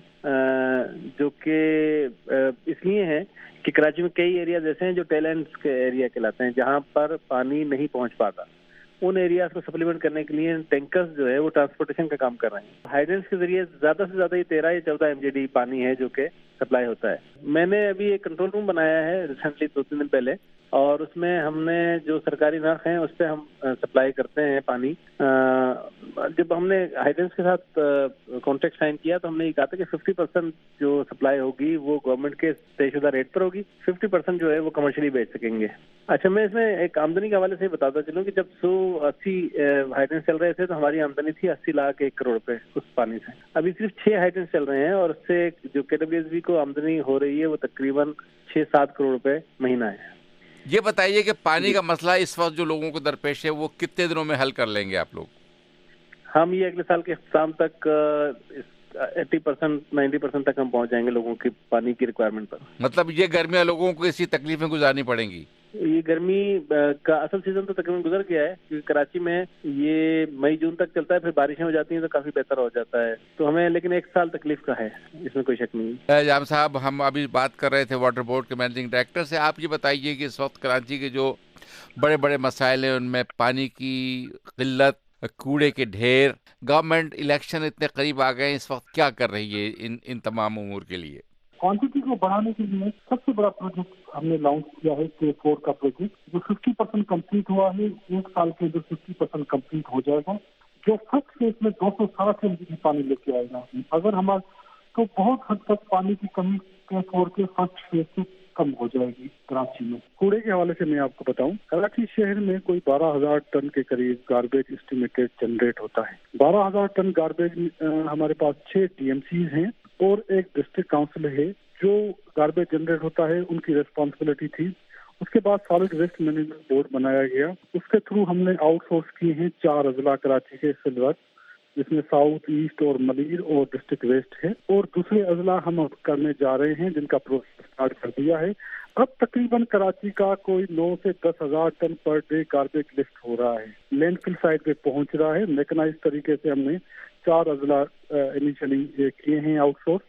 जो कि इसलिए हैं कि कराची में कई एरियाज ऐसे हैं जो टेलेंट्स के एरिया कहलाते हैं, जहाँ पर पानी नहीं पहुँच पाता। उन एरियाज को सप्लीमेंट करने के लिए टैंकर्स जो है वो ट्रांसपोर्टेशन का काम कर रहे हैं। हाइड्रेंट्स के जरिए ज्यादा से ज्यादा ये 13 या 14 MGD पानी है जो कि सप्लाई होता है। मैंने अभी एक कंट्रोल रूम बनाया है रिसेंटली 2-3 दिन पहले, और उसमें हमने जो सरकारी नर्ख हैं उस पर हम सप्लाई करते हैं पानी। जब हमने हाइड्रेंट्स के साथ कॉन्ट्रैक्ट साइन किया तो हमने ये कहा था कि 50% जो सप्लाई होगी वो गवर्नमेंट के तयशुदा रेट पर होगी, 50% जो है वो कमर्शियली बेच सकेंगे। अच्छा, मैं इसमें एक आमदनी के हवाले से बताता चलूँ कि जब 180 हाइड्रेंट्स चल रहे थे तो हमारी आमदनी थी 80 लाख 1 करोड़ रुपए उस पानी से। अभी सिर्फ 6 हाइड्रेंट्स चल रहे हैं और उससे जो KWSB को आमदनी हो रही है वो तकरीबन 6-7 करोड़ रुपए महीना है। ये बताइए कि पानी का मसला इस वक्त जो लोगों को दरपेश है वो कितने दिनों में हल कर लेंगे आप लोग? हम ये अगले साल के इख्तिताम तक 80% 90% तक हम पहुंच जाएंगे लोगों की पानी की रिक्वायरमेंट पर। मतलब ये गर्मियाँ लोगों को इसी तकलीफें गुजारनी पड़ेंगी? ये गर्मी का असल सीजन तो तकरीबन गुजर गया है, क्योंकि कराची में ये मई-जून तक चलता है, फिर बारिशें हो जाती हैं तो काफी बेहतर हो जाता है। तो हमें लेकिन 1 साल तकलीफ का है, इसमें कोई शक नहीं है। जाम साहब, हम अभी बात कर रहे थे वाटर बोर्ड के मैनेजिंग डायरेक्टर से। आप ये बताइए कि इस वक्त कराची के जो बड़े बड़े मसाइल हैं उनमें पानी की किल्लत, कूड़े के ढेर, गवर्नमेंट इलेक्शन इतने करीब आ गए, इस वक्त क्या कर रही है इन तमाम उमूर के लिए? क्वांटिटी को बढ़ाने के लिए सबसे बड़ा प्रोजेक्ट हमने लॉन्च किया है K4 का प्रोजेक्ट, जो 50% कंप्लीट हुआ है। 1 साल के अंदर 50% कंप्लीट हो जाएगा, जो फर्स्ट फेज में 260 MGD पानी लेके आएगा। अगर हमारे तो बहुत हद तक पानी की कमी K4 के फर्स्ट फेज से कम हो जाएगी कराची में। कूड़े के हवाले से मैं आपको बताऊं, कराची शहर में कोई 12,000 टन के करीब गार्बेज एस्टिमेटेड जनरेट होता है। 12,000 टन गार्बेज हमारे पास 6 TMCs हैं और एक डिस्ट्रिक्ट काउंसिल है जो गार्बेज जनरेट होता है, उनकी रिस्पॉन्सिबिलिटी थी। उसके बाद सॉलिड वेस्ट मैनेजमेंट बोर्ड बनाया गया, उसके थ्रू हमने आउटसोर्स किए हैं 4 अजला कराची के सिल्वर, जिसमें साउथ, ईस्ट और मलीर और डिस्ट्रिक्ट वेस्ट है, और दूसरे अजला हम अब करने जा रहे हैं जिनका प्रोसेस स्टार्ट कर दिया है। अब तकरीबन कराची का कोई 9 से 10,000 ton per day garbage lift हो रहा है, लैंडफिल साइट पे पहुंच रहा है। मैकेनाइज तरीके से हमने 4 अजला इनिशियली किए हैं आउटसोर्स,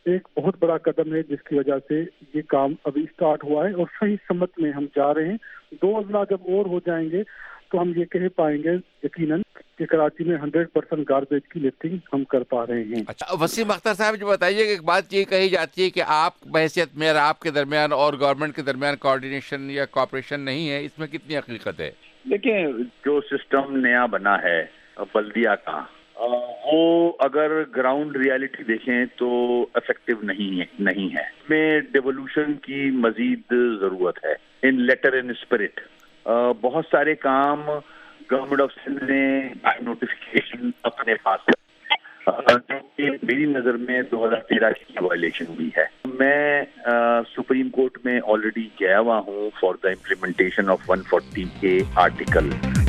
ایک بہت بڑا قدم ہے جس کی وجہ سے یہ کام ابھی اسٹارٹ ہوا ہے اور صحیح سمت میں ہم جا رہے ہیں. 2 اضلاع جب اور ہو جائیں گے تو ہم یہ کہہ پائیں گے یقیناً کہ کراچی میں 100% گاربیج کی لفٹنگ ہم کر پا رہے ہیں. اچھا وسیم اختر صاحب جو بتائیے کہ ایک بات یہ کہی جاتی ہے کہ آپ بحیثیت میئر آپ کے درمیان اور گورنمنٹ کے درمیان کوآرڈینیشن یا کوآپریشن نہیں ہے, اس میں کتنی حقیقت ہے؟ دیکھیں جو سسٹم نیا بنا ہے بلدیہ کا وہ اگر گراؤنڈ ریالٹی دیکھیں تو افیکٹو نہیں ہے. میں ڈیولوشن کی مزید ضرورت ہے ان لیٹر ان اسپرٹ. بہت سارے کام گورنمنٹ آف سندھ نے بائی نوٹیفیکیشن اپنے پاس جو کہ میری نظر میں 2013 کی وائلیشن بھی ہے. میں سپریم کورٹ میں آلریڈی گیا ہوا ہوں for the implementation of 140A article.